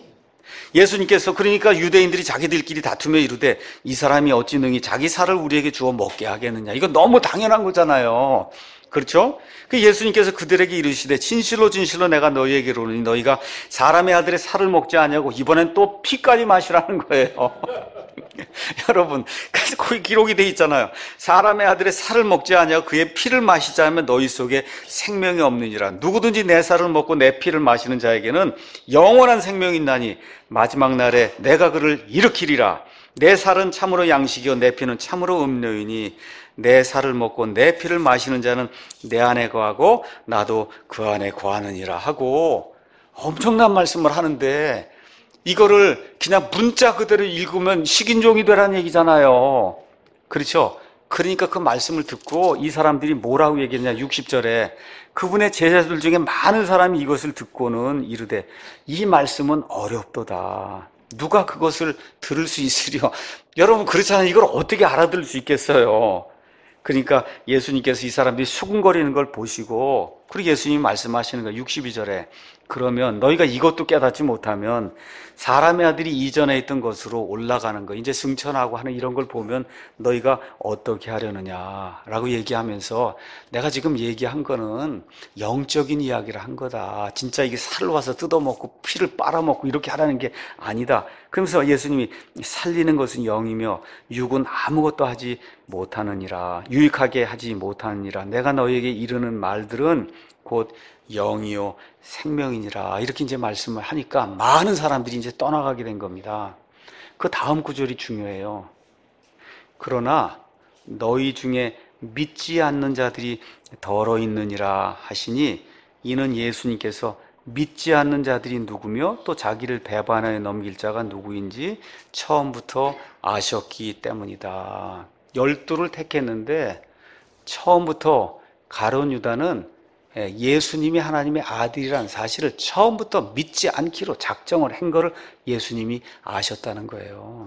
예수님께서 그러니까 유대인들이 자기들끼리 다투며 이르되 이 사람이 어찌 능히 자기 살을 우리에게 주어 먹게 하겠느냐. 이거 너무 당연한 거잖아요. 그렇죠? 그 예수님께서 그들에게 이르시되 진실로 진실로 내가 너희에게 이르노니 너희가 사람의 아들의 살을 먹지 아니하고 이번엔 또 피까지 마시라는 거예요. 여러분, 그래서 거기 기록이 돼 있잖아요. 사람의 아들의 살을 먹지 아니하고 그의 피를 마시자 하면 너희 속에 생명이 없느니라. 누구든지 내 살을 먹고 내 피를 마시는 자에게는 영원한 생명이 있나니 마지막 날에 내가 그를 일으키리라. 내 살은 참으로 양식이요 내 피는 참으로 음료이니 내 살을 먹고 내 피를 마시는 자는 내 안에 거하고 나도 그 안에 거하느니라 하고 엄청난 말씀을 하는데 이거를 그냥 문자 그대로 읽으면 식인종이 되라는 얘기잖아요. 그렇죠? 그러니까 그 말씀을 듣고 이 사람들이 뭐라고 얘기했냐. 육십 절에 그분의 제자들 중에 많은 사람이 이것을 듣고는 이르되 이 말씀은 어렵도다. 누가 그것을 들을 수 있으려. 여러분 그렇잖아요. 이걸 어떻게 알아들을 수 있겠어요. 그러니까 예수님께서 이 사람들이 수군거리는 걸 보시고 그리고 예수님이 말씀하시는 거예요. 육십이 절에 그러면 너희가 이것도 깨닫지 못하면 사람의 아들이 이전에 있던 것으로 올라가는 거 이제 승천하고 하는 이런 걸 보면 너희가 어떻게 하려느냐라고 얘기하면서 내가 지금 얘기한 거는 영적인 이야기를 한 거다. 진짜 이게 살을 와서 뜯어먹고 피를 빨아먹고 이렇게 하라는 게 아니다. 그러면서 예수님이 살리는 것은 영이며 육은 아무것도 하지 못하느니라. 유익하게 하지 못하느니라. 내가 너희에게 이르는 말들은 곧 영이요 생명이니라. 이렇게 이제 말씀을 하니까 많은 사람들이 이제 떠나가게 된 겁니다. 그 다음 구절이 중요해요. 그러나 너희 중에 믿지 않는 자들이 더러 있느니라 하시니 이는 예수님께서 믿지 않는 자들이 누구며 또 자기를 배반하여 넘길 자가 누구인지 처음부터 아셨기 때문이다. 열두를 택했는데 처음부터 가룟 유다는 예수님이 하나님의 아들이라는 사실을 처음부터 믿지 않기로 작정을 한 거를 예수님이 아셨다는 거예요.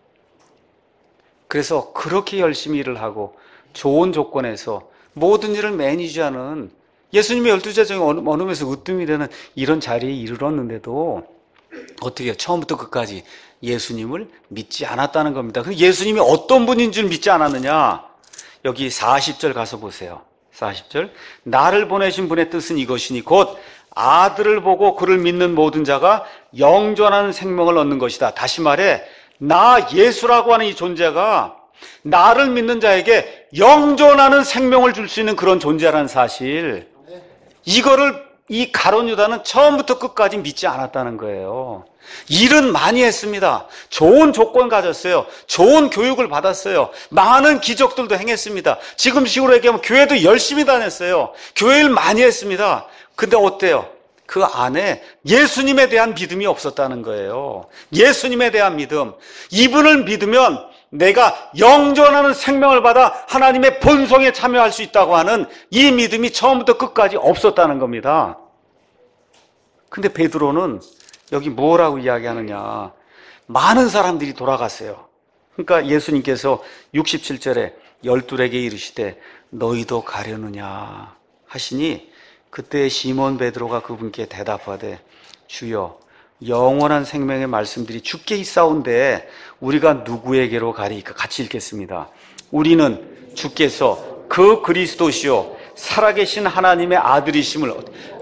그래서 그렇게 열심히 일을 하고 좋은 조건에서 모든 일을 매니지하는 예수님의 열두 제자 중에 어느 면에서 으뜸이 되는 이런 자리에 이르렀는데도 어떻게 해요? 처음부터 끝까지 예수님을 믿지 않았다는 겁니다. 그럼 예수님이 어떤 분인 줄 믿지 않았느냐? 여기 사십 절 가서 보세요. 사십 절 나를 보내신 분의 뜻은 이것이니 곧 아들을 보고 그를 믿는 모든 자가 영존하는 생명을 얻는 것이다. 다시 말해 나 예수라고 하는 이 존재가 나를 믿는 자에게 영존하는 생명을 줄 수 있는 그런 존재라는 사실, 이거를 이 가룟 유다는 처음부터 끝까지 믿지 않았다는 거예요. 일은 많이 했습니다. 좋은 조건 가졌어요. 좋은 교육을 받았어요. 많은 기적들도 행했습니다. 지금 식으로 얘기하면 교회도 열심히 다녔어요. 교회 일 많이 했습니다. 근데 어때요? 그 안에 예수님에 대한 믿음이 없었다는 거예요. 예수님에 대한 믿음. 이분을 믿으면 내가 영존하는 생명을 받아 하나님의 본성에 참여할 수 있다고 하는 이 믿음이 처음부터 끝까지 없었다는 겁니다. 근데 베드로는 여기 뭐라고 이야기하느냐. 많은 사람들이 돌아갔어요. 그러니까 예수님께서 육십칠 절에 열둘에게 이르시되 너희도 가려느냐 하시니 그때 시몬 베드로가 그분께 대답하되 주여 영원한 생명의 말씀들이 주께 있사온데 우리가 누구에게로 가리이까? 같이 읽겠습니다. 우리는 주께서 그 그리스도시요 살아계신 하나님의 아들이심을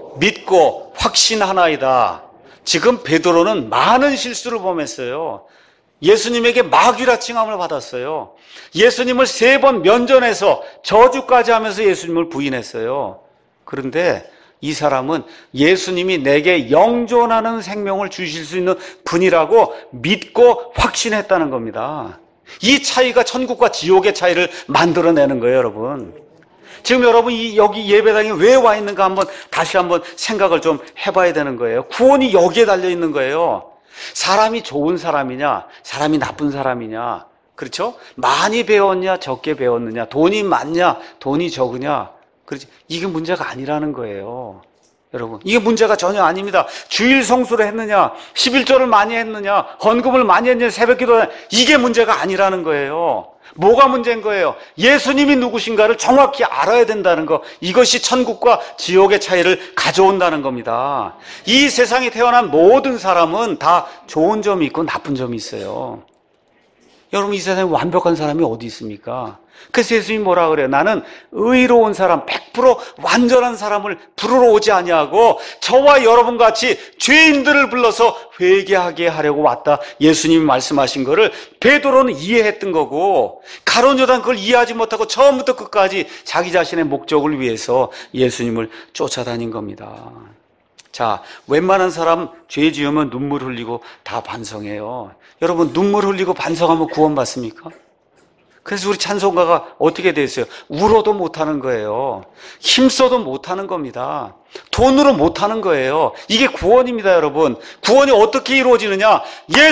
믿고 확신하나이다. 지금 베드로는 많은 실수를 범했어요. 예수님에게 마귀라 칭함을 받았어요. 예수님을 세 번 면전해서 저주까지 하면서 예수님을 부인했어요. 그런데 이 사람은 예수님이 내게 영존하는 생명을 주실 수 있는 분이라고 믿고 확신했다는 겁니다. 이 차이가 천국과 지옥의 차이를 만들어내는 거예요, 여러분. 지금 여러분 이 여기 예배당에 왜 와 있는가 한번 다시 한번 생각을 좀 해봐야 되는 거예요. 구원이 여기에 달려 있는 거예요. 사람이 좋은 사람이냐, 사람이 나쁜 사람이냐, 그렇죠? 많이 배웠냐, 적게 배웠느냐, 돈이 많냐, 돈이 적으냐, 그렇지? 이게 문제가 아니라는 거예요. 여러분, 이게 문제가 전혀 아닙니다. 주일 성수를 했느냐, 십일조를 많이 했느냐, 헌금을 많이 했느냐, 새벽기도 이게 문제가 아니라는 거예요. 뭐가 문제인 거예요? 예수님이 누구신가를 정확히 알아야 된다는 거. 이것이 천국과 지옥의 차이를 가져온다는 겁니다. 이 세상에 태어난 모든 사람은 다 좋은 점이 있고 나쁜 점이 있어요. 여러분, 이 세상에 완벽한 사람이 어디 있습니까? 그래서 예수님이 뭐라 그래요? 나는 의로운 사람, 백 퍼센트 완전한 사람을 부르러 오지 아니하고 저와 여러분 같이 죄인들을 불러서 회개하게 하려고 왔다. 예수님이 말씀하신 거를 베드로는 이해했던 거고, 가룟 유다는 그걸 이해하지 못하고 처음부터 끝까지 자기 자신의 목적을 위해서 예수님을 쫓아다닌 겁니다. 자, 웬만한 사람 죄 지으면 눈물 흘리고 다 반성해요. 여러분, 눈물 흘리고 반성하면 구원받습니까? 그래서 우리 찬송가가 어떻게 돼 있어요? 울어도 못하는 거예요. 힘써도 못하는 겁니다. 돈으로 못하는 거예요. 이게 구원입니다, 여러분. 구원이 어떻게 이루어지느냐?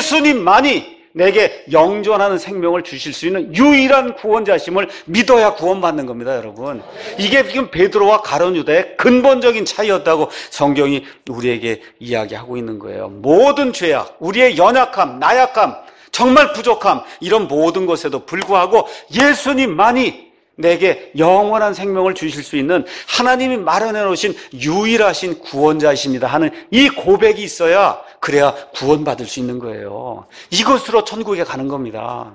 예수님만이 내게 영존하는 생명을 주실 수 있는 유일한 구원자심을 믿어야 구원받는 겁니다, 여러분. 이게 지금 베드로와 가룟 유다의 근본적인 차이였다고 성경이 우리에게 이야기하고 있는 거예요. 모든 죄악, 우리의 연약함, 나약함, 정말 부족함, 이런 모든 것에도 불구하고 예수님만이 내게 영원한 생명을 주실 수 있는 하나님이 마련해 놓으신 유일하신 구원자이십니다 하는 이 고백이 있어야, 그래야 구원받을 수 있는 거예요. 이것으로 천국에 가는 겁니다.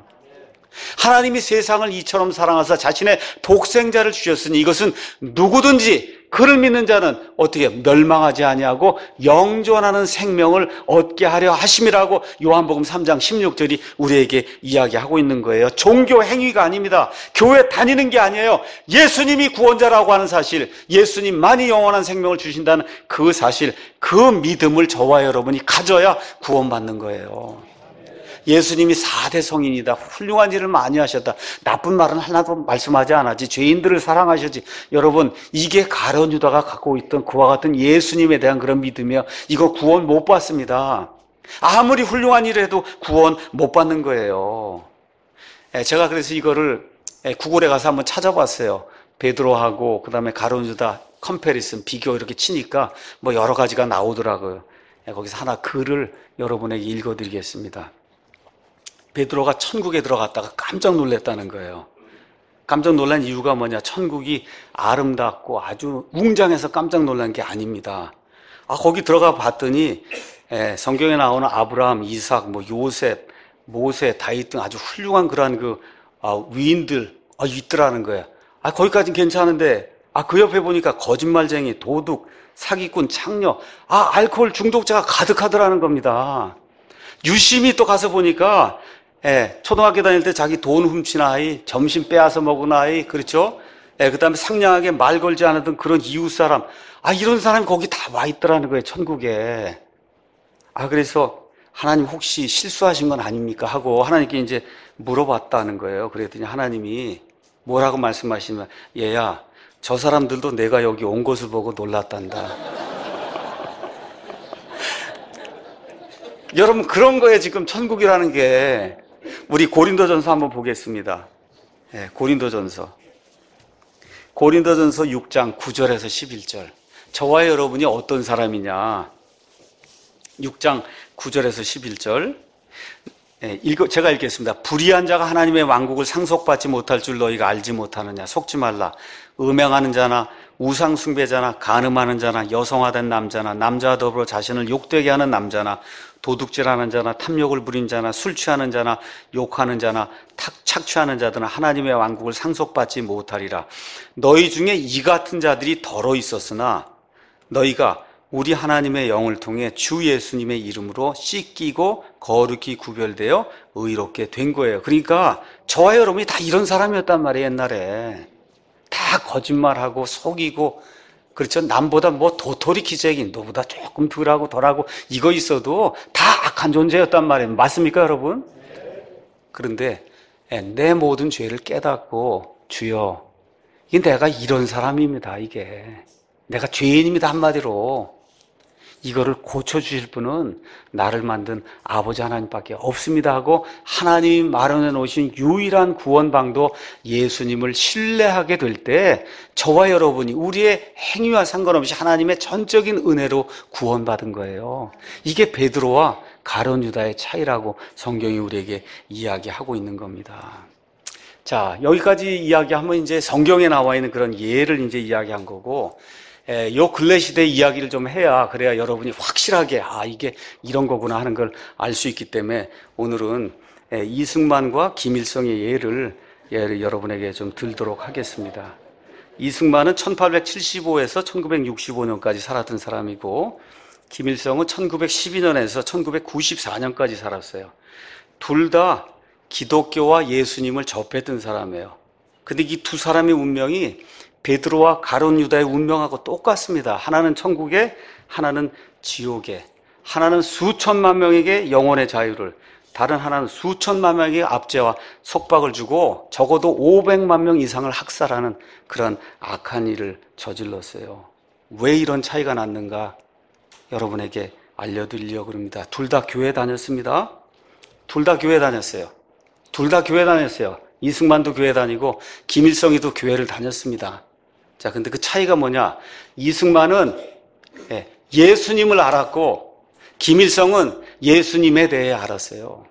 하나님이 세상을 이처럼 사랑하사 자신의 독생자를 주셨으니 이것은 누구든지 그를 믿는 자는 어떻게 멸망하지 아니하고 영존하는 생명을 얻게 하려 하심이라고 요한복음 삼 장 십육 절이 우리에게 이야기하고 있는 거예요. 종교 행위가 아닙니다. 교회 다니는 게 아니에요. 예수님이 구원자라고 하는 사실, 예수님만이 영원한 생명을 주신다는 그 사실, 그 믿음을 저와 여러분이 가져야 구원받는 거예요. 예수님이 사 대 성인이다, 훌륭한 일을 많이 하셨다, 나쁜 말은 하나도 말씀하지 않았지, 죄인들을 사랑하셨지. 여러분, 이게 가룟 유다가 갖고 있던 그와 같은 예수님에 대한 그런 믿음이요, 이거 구원 못 받습니다. 아무리 훌륭한 일을 해도 구원 못 받는 거예요. 제가 그래서 이거를 구글에 가서 한번 찾아봤어요. 베드로하고 그 다음에 가룟 유다 컴패리슨, 비교 이렇게 치니까 뭐 여러 가지가 나오더라고요. 거기서 하나 글을 여러분에게 읽어드리겠습니다. 베드로가 천국에 들어갔다가 깜짝 놀랐다는 거예요. 깜짝 놀란 이유가 뭐냐? 천국이 아름답고 아주 웅장해서 깜짝 놀란 게 아닙니다. 아, 거기 들어가 봤더니 예, 성경에 나오는 아브라함, 이삭, 뭐 요셉, 모세, 다윗 등 아주 훌륭한 그러한 그 아, 위인들 아, 있더라는 거예요. 아, 거기까지는 괜찮은데 아, 그 옆에 보니까 거짓말쟁이, 도둑, 사기꾼, 창녀, 아, 알코올 중독자가 가득하더라는 겁니다. 유심히 또 가서 보니까 예, 초등학교 다닐 때 자기 돈 훔친 아이, 점심 빼앗아 먹은 아이, 그렇죠? 예, 그 다음에 상냥하게 말 걸지 않았던 그런 이웃 사람, 아, 이런 사람이 거기 다 와 있더라는 거예요, 천국에. 아, 그래서 하나님 혹시 실수하신 건 아닙니까? 하고 하나님께 이제 물어봤다는 거예요. 그랬더니 하나님이 뭐라고 말씀하시면, 얘야, 저 사람들도 내가 여기 온 것을 보고 놀랐단다. 여러분, 그런 거에 지금 천국이라는 게, 우리 고린도전서 한번 보겠습니다. 네, 고린도전서. 고린도전서 육 장 구 절에서 십일 절. 저와 여러분이 어떤 사람이냐. 육 장 구 절에서 십일 절. 예, 읽어, 제가 읽겠습니다. 불의한 자가 하나님의 왕국을 상속받지 못할 줄 너희가 알지 못하느냐. 속지 말라. 음행하는 자나 우상 숭배자나 간음하는 자나 여성화된 남자나 남자와 더불어 자신을 욕되게 하는 남자나 도둑질하는 자나 탐욕을 부린 자나 술 취하는 자나 욕하는 자나 탁, 착취하는 자들은 하나님의 왕국을 상속받지 못하리라. 너희 중에 이 같은 자들이 더러 있었으나 너희가 우리 하나님의 영을 통해 주 예수님의 이름으로 씻기고 거룩히 구별되어 의롭게 된 거예요. 그러니까 저와 여러분이 다 이런 사람이었단 말이에요. 옛날에 다 거짓말하고 속이고, 그렇죠. 남보다 뭐 도토리 기재긴 너보다 조금 덜하고 덜하고 이거 있어도 다 악한 존재였단 말이에요. 맞습니까 여러분? 그런데 내 모든 죄를 깨닫고 주여, 이게 내가 이런 사람입니다. 이게 내가 죄인입니다. 한마디로 이거를 고쳐주실 분은 나를 만든 아버지 하나님밖에 없습니다 하고 하나님이 마련해 놓으신 유일한 구원방도 예수님을 신뢰하게 될 때 저와 여러분이 우리의 행위와 상관없이 하나님의 전적인 은혜로 구원받은 거예요. 이게 베드로와 가룟 유다의 차이라고 성경이 우리에게 이야기하고 있는 겁니다. 자, 여기까지 이야기하면 이제 성경에 나와 있는 그런 예를 이제 이야기한 거고, 에, 요 근래 시대 이야기를 좀 해야, 그래야 여러분이 확실하게 아 이게 이런 거구나 하는 걸 알 수 있기 때문에 오늘은 에, 이승만과 김일성의 예를, 예를 여러분에게 좀 들도록 하겠습니다. 이승만은 천팔백칠십오에서 천구백육십오 년까지 살았던 사람이고 김일성은 천구백십이 년에서 천구백구십사 년까지 살았어요. 둘 다 기독교와 예수님을 접했던 사람이에요. 근데 이 두 사람의 운명이 베드로와 가룟 유다의 운명하고 똑같습니다. 하나는 천국에, 하나는 지옥에. 하나는 수천만 명에게 영혼의 자유를, 다른 하나는 수천만 명에게 압제와 속박을 주고 적어도 오백만 명 이상을 학살하는 그런 악한 일을 저질렀어요. 왜 이런 차이가 났는가 여러분에게 알려드리려고 합니다. 둘 다 교회 다녔습니다. 둘 다 교회 다녔어요. 둘 다 교회 다녔어요. 이승만도 교회 다니고 김일성이도 교회를 다녔습니다. 자, 근데 그 차이가 뭐냐? 이승만은 예수님을 알았고 김일성은 예수님에 대해 알았어요.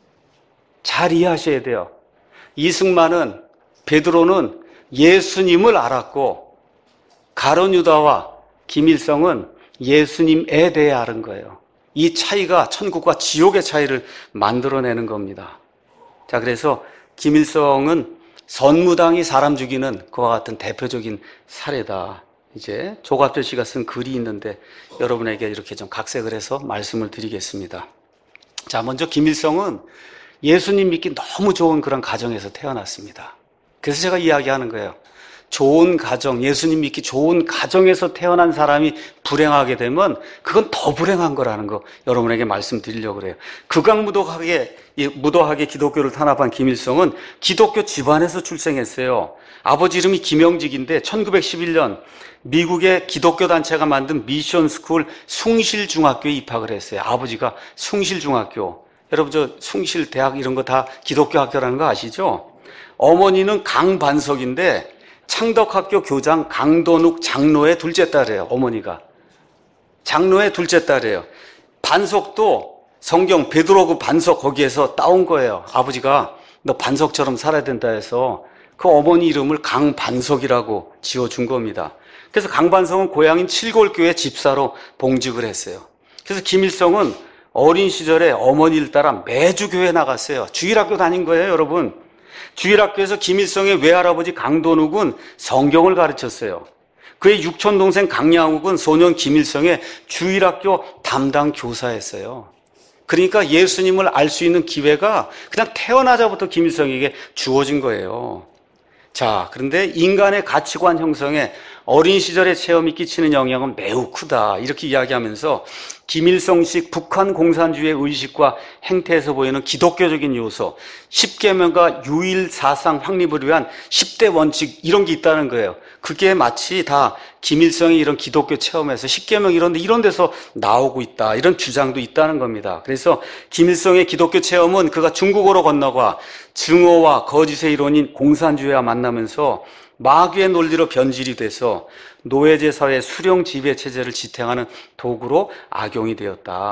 잘 이해하셔야 돼요. 이승만은, 베드로는 예수님을 알았고 가룟 유다와 김일성은 예수님에 대해 아는 거예요. 이 차이가 천국과 지옥의 차이를 만들어내는 겁니다. 자, 그래서 김일성은 선무당이 사람 죽이는 그와 같은 대표적인 사례다. 이제 조갑철 씨가 쓴 글이 있는데 여러분에게 이렇게 좀 각색을 해서 말씀을 드리겠습니다. 자, 먼저 김일성은 예수님 믿기 너무 좋은 그런 가정에서 태어났습니다. 그래서 제가 이야기하는 거예요. 좋은 가정, 예수님 믿기 좋은 가정에서 태어난 사람이 불행하게 되면 그건 더 불행한 거라는 거 여러분에게 말씀드리려고 그래요. 극악무도하게 무도하게 기독교를 탄압한 김일성은 기독교 집안에서 출생했어요. 아버지 이름이 김영직인데 천구백십일 년 미국의 기독교 단체가 만든 미션 스쿨 숭실중학교에 입학을 했어요. 아버지가 숭실중학교. 여러분 저 숭실 대학 이런 거 다 기독교 학교라는 거 아시죠? 어머니는 강반석인데 창덕학교 교장 강돈욱 장로의 둘째 딸이에요. 어머니가 장로의 둘째 딸이에요. 반석도 성경 베드로 반석 거기에서 따온 거예요. 아버지가 너 반석처럼 살아야 된다 해서 그 어머니 이름을 강반석이라고 지어준 겁니다. 그래서 강반석은 고향인 칠골교회 집사로 봉직을 했어요. 그래서 김일성은 어린 시절에 어머니를 따라 매주 교회 나갔어요. 주일학교 다닌 거예요, 여러분. 주일학교에서 김일성의 외할아버지 강돈욱은 성경을 가르쳤어요. 그의 육촌동생 강양욱은 소년 김일성의 주일학교 담당 교사였어요. 그러니까 예수님을 알 수 있는 기회가 그냥 태어나자부터 김일성에게 주어진 거예요. 자, 그런데 인간의 가치관 형성에 어린 시절의 체험이 끼치는 영향은 매우 크다. 이렇게 이야기하면서 김일성식 북한 공산주의의 의식과 행태에서 보이는 기독교적인 요소, 십계명과 유일 사상 확립을 위한 십 대 원칙 이런 게 있다는 거예요. 그게 마치 다 김일성이 이런 기독교 체험에서 십계명 이런 데 이런 데서 나오고 있다. 이런 주장도 있다는 겁니다. 그래서 김일성의 기독교 체험은 그가 중국어로 건너가 증오와 거짓의 이론인 공산주의와 만나면서 마귀의 논리로 변질이 돼서 노예제 사회의 수령 지배 체제를 지탱하는 도구로 악용이 되었다.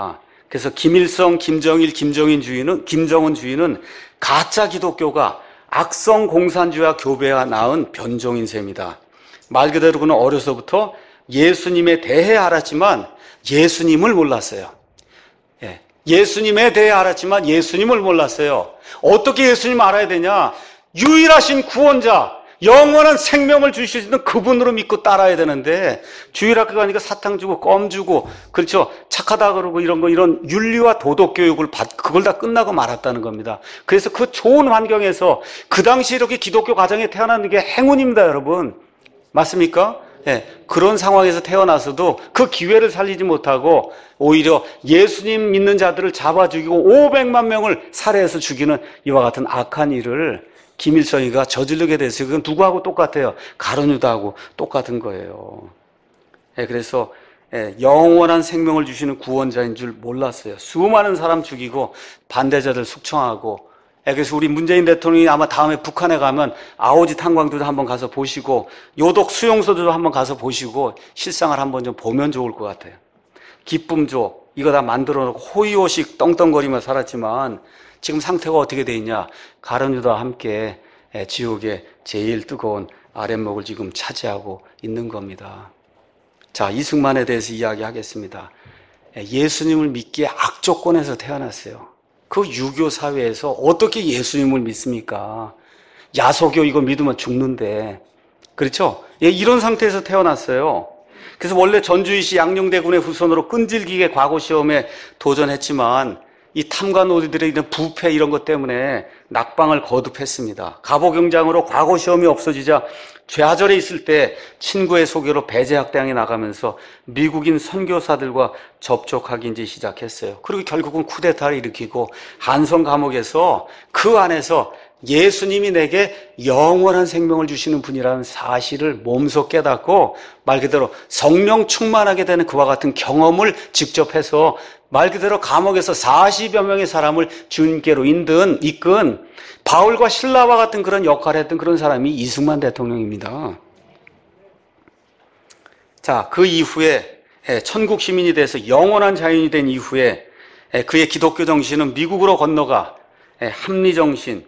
그래서 김일성, 김정일, 김정인 주의는, 김정은 주의는 가짜 기독교가 악성 공산주의와 교배가 낳은 변종인 셈이다. 말 그대로 그는 어려서부터 예수님에 대해 알았지만 예수님을 몰랐어요. 예. 예수님에 대해 알았지만 예수님을 몰랐어요. 어떻게 예수님을 알아야 되냐? 유일하신 구원자, 영원한 생명을 주실 수 있는 그분으로 믿고 따라야 되는데, 주일학교 가니까 사탕 주고 껌 주고, 그렇죠, 착하다 그러고 이런 거, 이런 윤리와 도덕 교육을 받, 그걸 다 끝나고 말았다는 겁니다. 그래서 그 좋은 환경에서 그 당시 이렇게 기독교 가정에 태어나는 게 행운입니다, 여러분. 맞습니까? 예, 그런 상황에서 태어나서도 그 기회를 살리지 못하고 오히려 예수님 믿는 자들을 잡아 죽이고 오백만 명을 살해해서 죽이는 이와 같은 악한 일을 김일성이가 저지르게 됐어요. 그건 누구하고 똑같아요? 가룟유다하고 똑같은 거예요. 예, 그래서 예, 영원한 생명을 주시는 구원자인 줄 몰랐어요. 수많은 사람 죽이고 반대자들 숙청하고. 예, 그래서 우리 문재인 대통령이 아마 다음에 북한에 가면 아오지 탄광도 한번 가서 보시고 요독 수용소도 한번 가서 보시고 실상을 한번 좀 보면 좋을 것 같아요. 기쁨조 이거 다 만들어 놓고 호의호식 떵떵거리며 살았지만 지금 상태가 어떻게 돼 있냐? 가룟유다와 함께 지옥의 제일 뜨거운 아랫목을 지금 차지하고 있는 겁니다. 자, 이승만에 대해서 이야기하겠습니다. 예수님을 믿기에 악조건에서 태어났어요. 그 유교 사회에서 어떻게 예수님을 믿습니까? 야소교 이거 믿으면 죽는데. 그렇죠? 예, 이런 상태에서 태어났어요. 그래서 원래 전주이시 양녕대군의 후손으로 끈질기게 과거시험에 도전했지만 이 탐관 노리들의 이런 부패 이런 것 때문에 낙방을 거듭했습니다. 갑오경장으로 과거 시험이 없어지자 좌절에 있을 때 친구의 소개로 배제학당에 나가면서 미국인 선교사들과 접촉하기 이제 시작했어요. 그리고 결국은 쿠데타를 일으키고 한성 감옥에서 그 안에서 예수님이 내게 영원한 생명을 주시는 분이라는 사실을 몸소 깨닫고 말 그대로 성령 충만하게 되는 그와 같은 경험을 직접 해서 말 그대로 감옥에서 사십여 명의 사람을 주님께로 인든, 이끈 바울과 실라와 같은 그런 역할을 했던 그런 사람이 이승만 대통령입니다. 자, 그 이후에 천국 시민이 돼서 영원한 자연이 된 이후에 그의 기독교 정신은 미국으로 건너가 합리정신,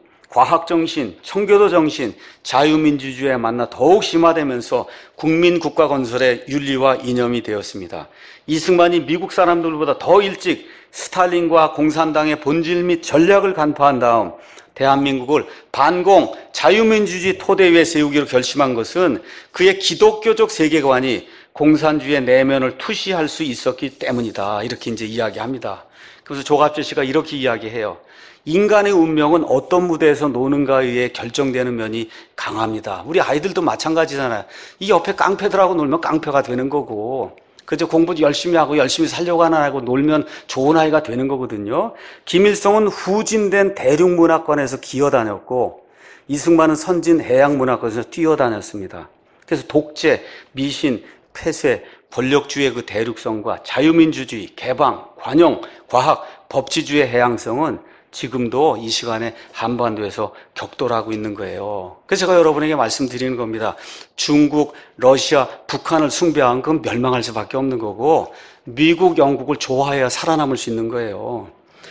과학정신, 청교도 정신, 자유민주주의에 만나 더욱 심화되면서 국민 국가 건설의 윤리와 이념이 되었습니다. 이승만이 미국 사람들보다 더 일찍 스탈린과 공산당의 본질 및 전략을 간파한 다음 대한민국을 반공, 자유민주주의 토대 위에 세우기로 결심한 것은 그의 기독교적 세계관이 공산주의의 내면을 투시할 수 있었기 때문이다. 이렇게 이제 이야기합니다. 그래서 조갑재 씨가 이렇게 이야기해요. 인간의 운명은 어떤 무대에서 노는가에 의해 결정되는 면이 강합니다. 우리 아이들도 마찬가지잖아요. 이 옆에 깡패들하고 놀면 깡패가 되는 거고, 그저 공부 열심히 하고 열심히 살려고 하나 하고 놀면 좋은 아이가 되는 거거든요. 김일성은 후진된 대륙문화권에서 기어다녔고 이승만은 선진 해양문화권에서 뛰어다녔습니다. 그래서 독재, 미신, 폐쇄, 권력주의의 그 대륙성과 자유민주주의, 개방, 관용, 과학, 법치주의의 해양성은 지금도 이 시간에 한반도에서 격돌하고 있는 거예요. 그래서 제가 여러분에게 말씀드리는 겁니다. 중국, 러시아, 북한을 숭배한 건 멸망할 수밖에 없는 거고 미국, 영국을 좋아해야 살아남을 수 있는 거예요.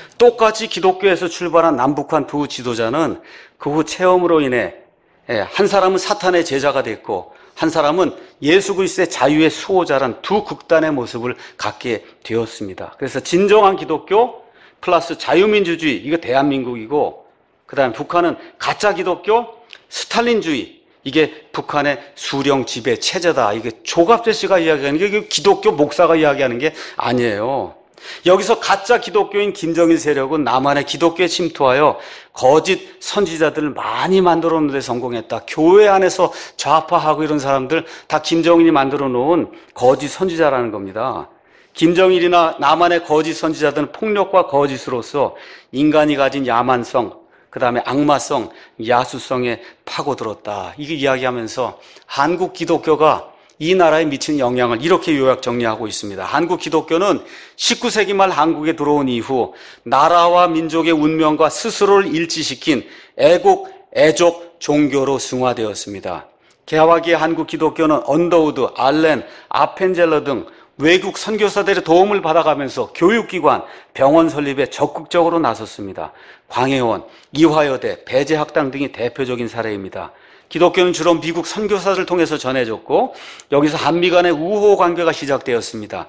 똑같이 기독교에서 출발한 남북한 두 지도자는 그 후 체험으로 인해 한 사람은 사탄의 제자가 됐고 한 사람은 예수 그리스도의 자유의 수호자란 두 극단의 모습을 갖게 되었습니다. 그래서 진정한 기독교 플러스 자유민주주의, 이거 대한민국이고, 그 다음에 북한은 가짜 기독교, 스탈린주의, 이게 북한의 수령 지배 체제다. 이게 조갑재 씨가 이야기하는 게 이게 기독교 목사가 이야기하는 게 아니에요. 여기서 가짜 기독교인 김정일 세력은 남한의 기독교에 침투하여 거짓 선지자들을 많이 만들어 놓는 데 성공했다. 교회 안에서 좌파하고 이런 사람들 다 김정일이 만들어 놓은 거짓 선지자라는 겁니다. 김정일이나 남한의 거짓 선지자들은 폭력과 거짓으로서 인간이 가진 야만성, 그 다음에 악마성, 야수성에 파고들었다. 이게 이야기하면서 한국 기독교가 이 나라에 미친 영향을 이렇게 요약 정리하고 있습니다. 한국 기독교는 십구 세기 말 한국에 들어온 이후 나라와 민족의 운명과 스스로를 일치시킨 애국, 애족, 종교로 승화되었습니다. 개화기의 한국 기독교는 언더우드, 알렌, 아펜젤러 등 외국 선교사들의 도움을 받아가면서 교육기관, 병원 설립에 적극적으로 나섰습니다. 광해원, 이화여대, 배재학당 등이 대표적인 사례입니다. 기독교는 주로 미국 선교사를 통해서 전해졌고 여기서 한미 간의 우호 관계가 시작되었습니다.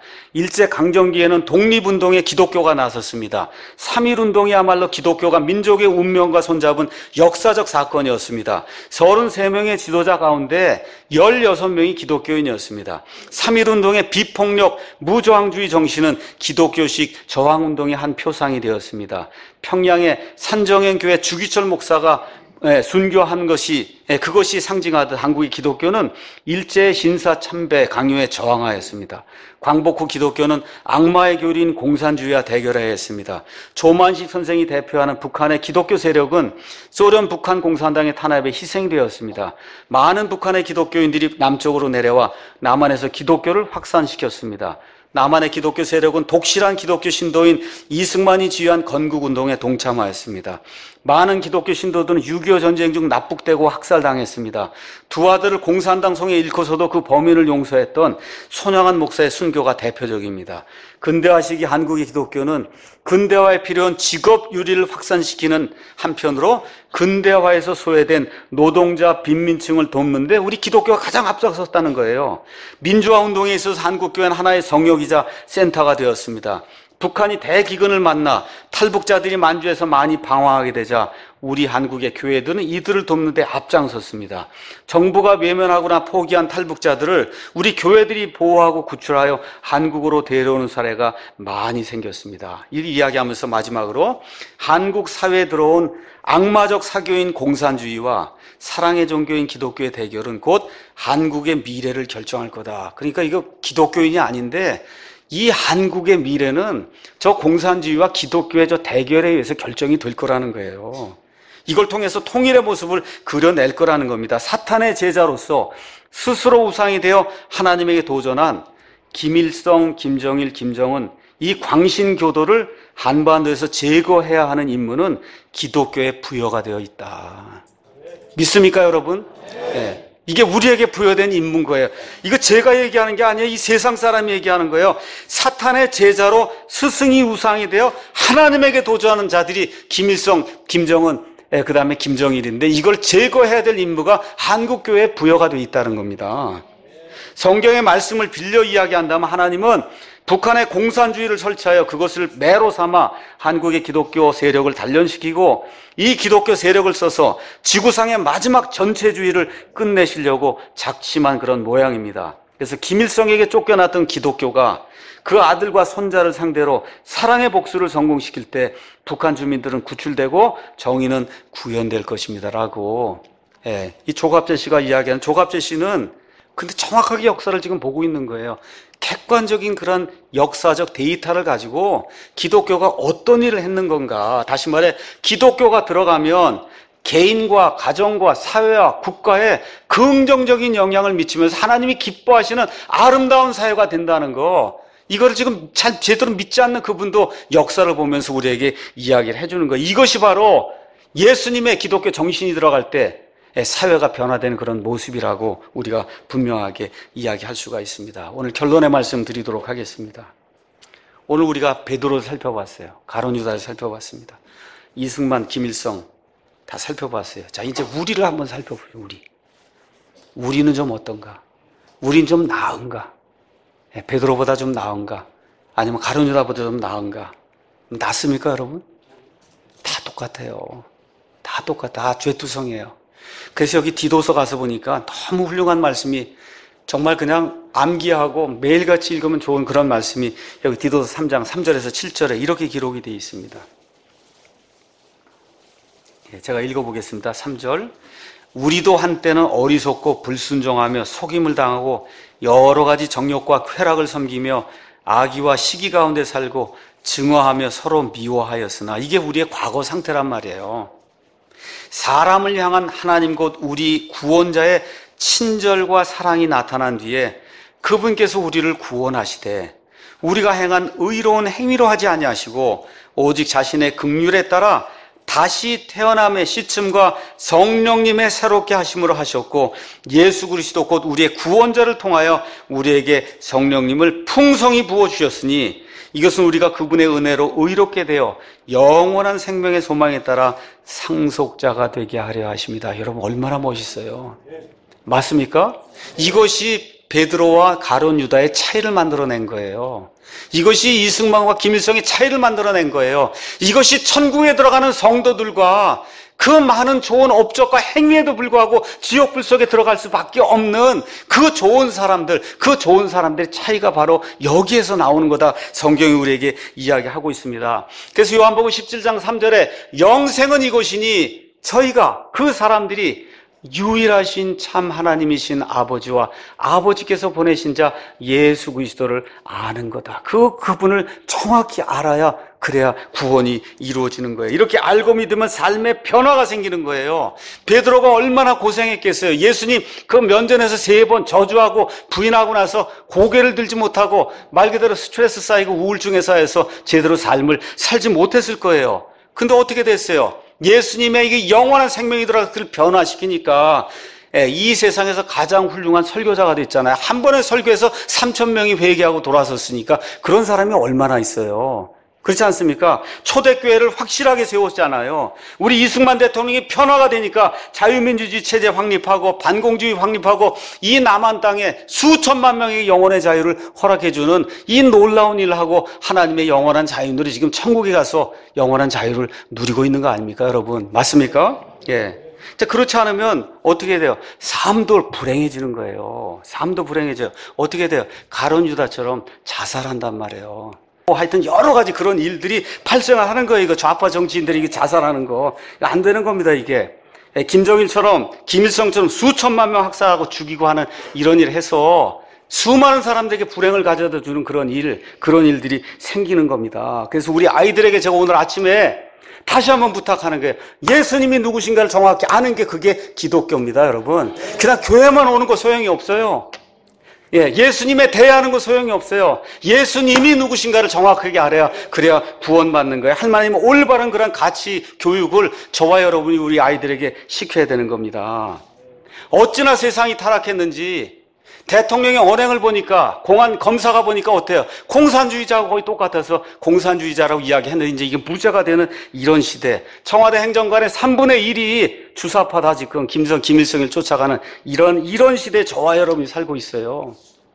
일제강점기에는 독립운동에 기독교가 나섰습니다. 삼일운동이야말로 기독교가 민족의 운명과 손잡은 역사적 사건이었습니다. 서른세 명의 지도자 가운데 열여섯 명이 기독교인이었습니다. 삼일운동의 비폭력, 무저항주의 정신은 기독교식 저항운동의 한 표상이 되었습니다. 평양의 산정행교회 주기철 목사가 예, 순교한 것이, 예, 그것이 상징하듯 한국의 기독교는 일제 신사 참배 강요에 저항하였습니다. 광복 후 기독교는 악마의 교리인 공산주의와 대결해야 했습니다. 조만식 선생이 대표하는 북한의 기독교 세력은 소련 북한 공산당의 탄압에 희생되었습니다. 많은 북한의 기독교인들이 남쪽으로 내려와 남한에서 기독교를 확산시켰습니다. 남한의 기독교 세력은 독실한 기독교 신도인 이승만이 지휘한 건국운동에 동참하였습니다. 많은 기독교 신도들은 육이오 전쟁 중 납북되고 학살당했습니다. 두 아들을 공산당 송에 잃고서도 그 범인을 용서했던 손양한 목사의 순교가 대표적입니다. 근대화 시기 한국의 기독교는 근대화에 필요한 직업 유리를 확산시키는 한편으로 근대화에서 소외된 노동자, 빈민층을 돕는데 우리 기독교가 가장 앞서섰다는 거예요. 민주화 운동에 있어서 한국교회는 하나의 성역이자 센터가 되었습니다. 북한이 대기근을 만나 탈북자들이 만주에서 많이 방황하게 되자 우리 한국의 교회들은 이들을 돕는 데 앞장섰습니다. 정부가 외면하거나 포기한 탈북자들을 우리 교회들이 보호하고 구출하여 한국으로 데려오는 사례가 많이 생겼습니다. 이 이야기하면서 마지막으로 한국 사회에 들어온 악마적 사교인 공산주의와 사랑의 종교인 기독교의 대결은 곧 한국의 미래를 결정할 거다. 그러니까 이거 기독교인이 아닌데 이 한국의 미래는 저 공산주의와 기독교의 저 대결에 의해서 결정이 될 거라는 거예요. 이걸 통해서 통일의 모습을 그려낼 거라는 겁니다. 사탄의 제자로서 스스로 우상이 되어 하나님에게 도전한 김일성, 김정일, 김정은 이 광신교도를 한반도에서 제거해야 하는 임무는 기독교에 부여가 되어 있다. 믿습니까, 여러분? 네. 이게 우리에게 부여된 임무인 거예요. 이거 제가 얘기하는 게 아니에요. 이 세상 사람이 얘기하는 거예요. 사탄의 제자로 스승이 우상이 되어 하나님에게 도전하는 자들이 김일성, 김정은, 그 다음에 김정일인데 이걸 제거해야 될 임무가 한국교회에 부여가 되어 있다는 겁니다. 성경의 말씀을 빌려 이야기한다면 하나님은 북한의 공산주의를 설치하여 그것을 매로 삼아 한국의 기독교 세력을 단련시키고 이 기독교 세력을 써서 지구상의 마지막 전체주의를 끝내시려고 작심한 그런 모양입니다. 그래서 김일성에게 쫓겨났던 기독교가 그 아들과 손자를 상대로 사랑의 복수를 성공시킬 때 북한 주민들은 구출되고 정의는 구현될 것입니다라고. 예, 이 조갑재 씨가 이야기하는 조갑재 씨는 근데 정확하게 역사를 지금 보고 있는 거예요. 객관적인 그런 역사적 데이터를 가지고 기독교가 어떤 일을 했는 건가. 다시 말해 기독교가 들어가면 개인과 가정과 사회와 국가에 긍정적인 영향을 미치면서 하나님이 기뻐하시는 아름다운 사회가 된다는 거. 이거를 지금 잘 제대로 믿지 않는 그분도 역사를 보면서 우리에게 이야기를 해주는 거예요. 이것이 바로 예수님의 기독교 정신이 들어갈 때 사회가 변화되는 그런 모습이라고 우리가 분명하게 이야기할 수가 있습니다. 오늘 결론의 말씀 드리도록 하겠습니다. 오늘 우리가 베드로를 살펴봤어요. 가룟 유다를 살펴봤습니다. 이승만, 김일성 다 살펴봤어요. 자, 이제 우리를 한번 살펴보죠. 우리. 우리는 좀 어떤가? 우린 좀 나은가? 베드로보다 좀 나은가? 아니면 가룟 유다보다 좀 나은가? 낫습니까, 여러분? 다 똑같아요. 다 똑같아. 다 죄투성이에요. 그래서 여기 디도서 가서 보니까 너무 훌륭한 말씀이 정말 그냥 암기하고 매일같이 읽으면 좋은 그런 말씀이 여기 디도서 삼 장 삼 절에서 칠 절에 이렇게 기록이 되어 있습니다. 제가 읽어보겠습니다. 삼 절. 우리도 한때는 어리석고 불순종하며 속임을 당하고 여러 가지 정욕과 쾌락을 섬기며 악의와 시기 가운데 살고 증오하며 서로 미워하였으나 이게 우리의 과거 상태란 말이에요. 사람을 향한 하나님 곧 우리 구원자의 친절과 사랑이 나타난 뒤에 그분께서 우리를 구원하시되 우리가 행한 의로운 행위로 하지 아니하시고 오직 자신의 긍휼에 따라 다시 태어남의 시침과 성령님의 새롭게 하심으로 하셨고 예수 그리스도 곧 우리의 구원자를 통하여 우리에게 성령님을 풍성히 부어주셨으니 이것은 우리가 그분의 은혜로 의롭게 되어 영원한 생명의 소망에 따라 상속자가 되게 하려 하십니다. 여러분 얼마나 멋있어요. 맞습니까? 이것이 베드로와 가룟 유다의 차이를 만들어낸 거예요. 이것이 이승만과 김일성의 차이를 만들어낸 거예요. 이것이 천국에 들어가는 성도들과 그 많은 좋은 업적과 행위에도 불구하고 지옥불 속에 들어갈 수밖에 없는 그 좋은 사람들, 그 좋은 사람들의 차이가 바로 여기에서 나오는 거다. 성경이 우리에게 이야기하고 있습니다. 그래서 요한복음 십칠 장 삼 절에 영생은 이것이니 저희가 그 사람들이 유일하신 참 하나님이신 아버지와 아버지께서 보내신 자 예수 그리스도를 아는 거다. 그 그분을 정확히 알아야 그래야 구원이 이루어지는 거예요. 이렇게 알고 믿으면 삶의 변화가 생기는 거예요. 베드로가 얼마나 고생했겠어요. 예수님 그 면전에서 세 번 저주하고 부인하고 나서 고개를 들지 못하고 말 그대로 스트레스 쌓이고 우울증에 쌓여서 제대로 삶을 살지 못했을 거예요. 근데 어떻게 됐어요? 예수님의 이게 영원한 생명이 들어가서 그를 변화시키니까 이 세상에서 가장 훌륭한 설교자가 됐잖아요. 한 번에 설교해서 삼천 명이 회개하고 돌아섰으니까 그런 사람이 얼마나 있어요. 그렇지 않습니까? 초대교회를 확실하게 세웠잖아요. 우리 이승만 대통령이 변화가 되니까 자유민주주의 체제 확립하고 반공주의 확립하고 이 남한 땅에 수천만 명의 영혼의 자유를 허락해주는 이 놀라운 일을 하고 하나님의 영원한 자유인들이 지금 천국에 가서 영원한 자유를 누리고 있는 거 아닙니까, 여러분? 맞습니까? 예. 자, 그렇지 않으면 어떻게 돼요? 삶도 불행해지는 거예요. 삶도 불행해져요. 어떻게 돼요? 가룟 유다처럼 자살한단 말이에요. 하여튼 여러 가지 그런 일들이 발생을 하는 거예요. 이거 좌파 정치인들이 이게 자살하는 거. 안 되는 겁니다, 이게. 김정일처럼, 김일성처럼 수천만 명 학살하고 죽이고 하는 이런 일을 해서 수많은 사람들에게 불행을 가져다 주는 그런 일, 그런 일들이 생기는 겁니다. 그래서 우리 아이들에게 제가 오늘 아침에 다시 한번 부탁하는 거예요. 예수님이 누구신가를 정확히 아는 게 그게 기독교입니다, 여러분. 그냥 교회만 오는 거 소용이 없어요. 예, 예수님에 대하는 거 소용이 없어요. 예수님이 누구신가를 정확하게 알아야 그래야 구원받는 거예요. 하나님은 올바른 그런 가치 교육을 저와 여러분이 우리 아이들에게 시켜야 되는 겁니다. 어찌나 세상이 타락했는지 대통령의 언행을 보니까 공안 검사가 보니까 어때요? 공산주의자하고 거의 똑같아서 공산주의자라고 이야기했는데 이제 이게 무죄가 되는 이런 시대. 청와대 행정관의 삼분의 일이 주사파다 지금 김정, 김일성을 쫓아가는 이런 이런 시대에 저와 여러분이 살고 있어요.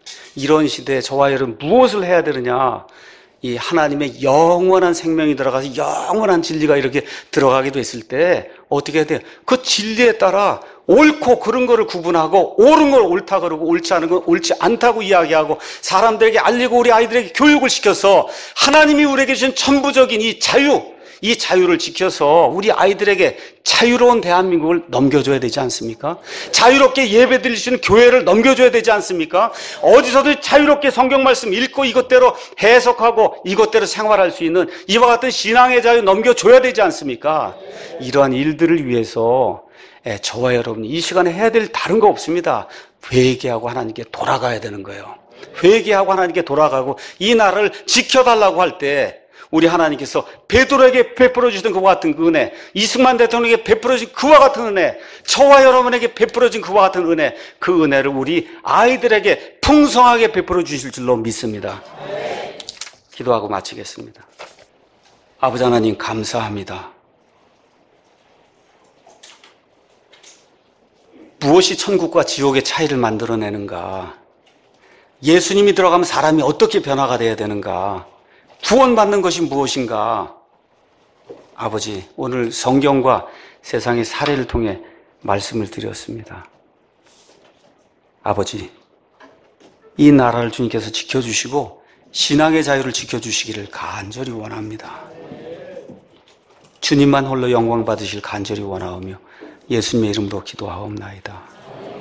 이런 시대에 저와 여러분 무엇을 해야 되느냐? 이 하나님의 영원한 생명이 들어가서 영원한 진리가 이렇게 들어가게 됐을 때 어떻게 해야 돼요? 그 진리에 따라 옳고 그른 거를 구분하고 옳은 걸 옳다 그러고 옳지 않은 건 옳지 않다고 이야기하고 사람들에게 알리고 우리 아이들에게 교육을 시켜서 하나님이 우리에게 주신 천부적인 이 자유, 이 자유를 지켜서 우리 아이들에게 자유로운 대한민국을 넘겨줘야 되지 않습니까? 자유롭게 예배 드릴 수 있는 교회를 넘겨줘야 되지 않습니까? 어디서든 자유롭게 성경 말씀 읽고 이것대로 해석하고 이것대로 생활할 수 있는 이와 같은 신앙의 자유 넘겨줘야 되지 않습니까? 이러한 일들을 위해서 저와 여러분이 이 시간에 해야 될 다른 거 없습니다. 회개하고 하나님께 돌아가야 되는 거예요. 회개하고 하나님께 돌아가고 이 나라를 지켜달라고 할 때 우리 하나님께서 베드로에게 베풀어 주신 그와 같은 그 은혜, 이승만 대통령에게 베풀어 주신 그와 같은 은혜, 저와 여러분에게 베풀어 준 그와 같은 은혜, 그 은혜를 우리 아이들에게 풍성하게 베풀어 주실 줄로 믿습니다. 기도하고 마치겠습니다. 아버지 하나님 감사합니다. 무엇이 천국과 지옥의 차이를 만들어내는가? 예수님이 들어가면 사람이 어떻게 변화가 돼야 되는가? 구원받는 것이 무엇인가? 아버지, 오늘 성경과 세상의 사례를 통해 말씀을 드렸습니다. 아버지, 이 나라를 주님께서 지켜주시고 신앙의 자유를 지켜주시기를 간절히 원합니다. 주님만 홀로 영광 받으실 간절히 원하오며 예수님의 이름으로 기도하옵나이다.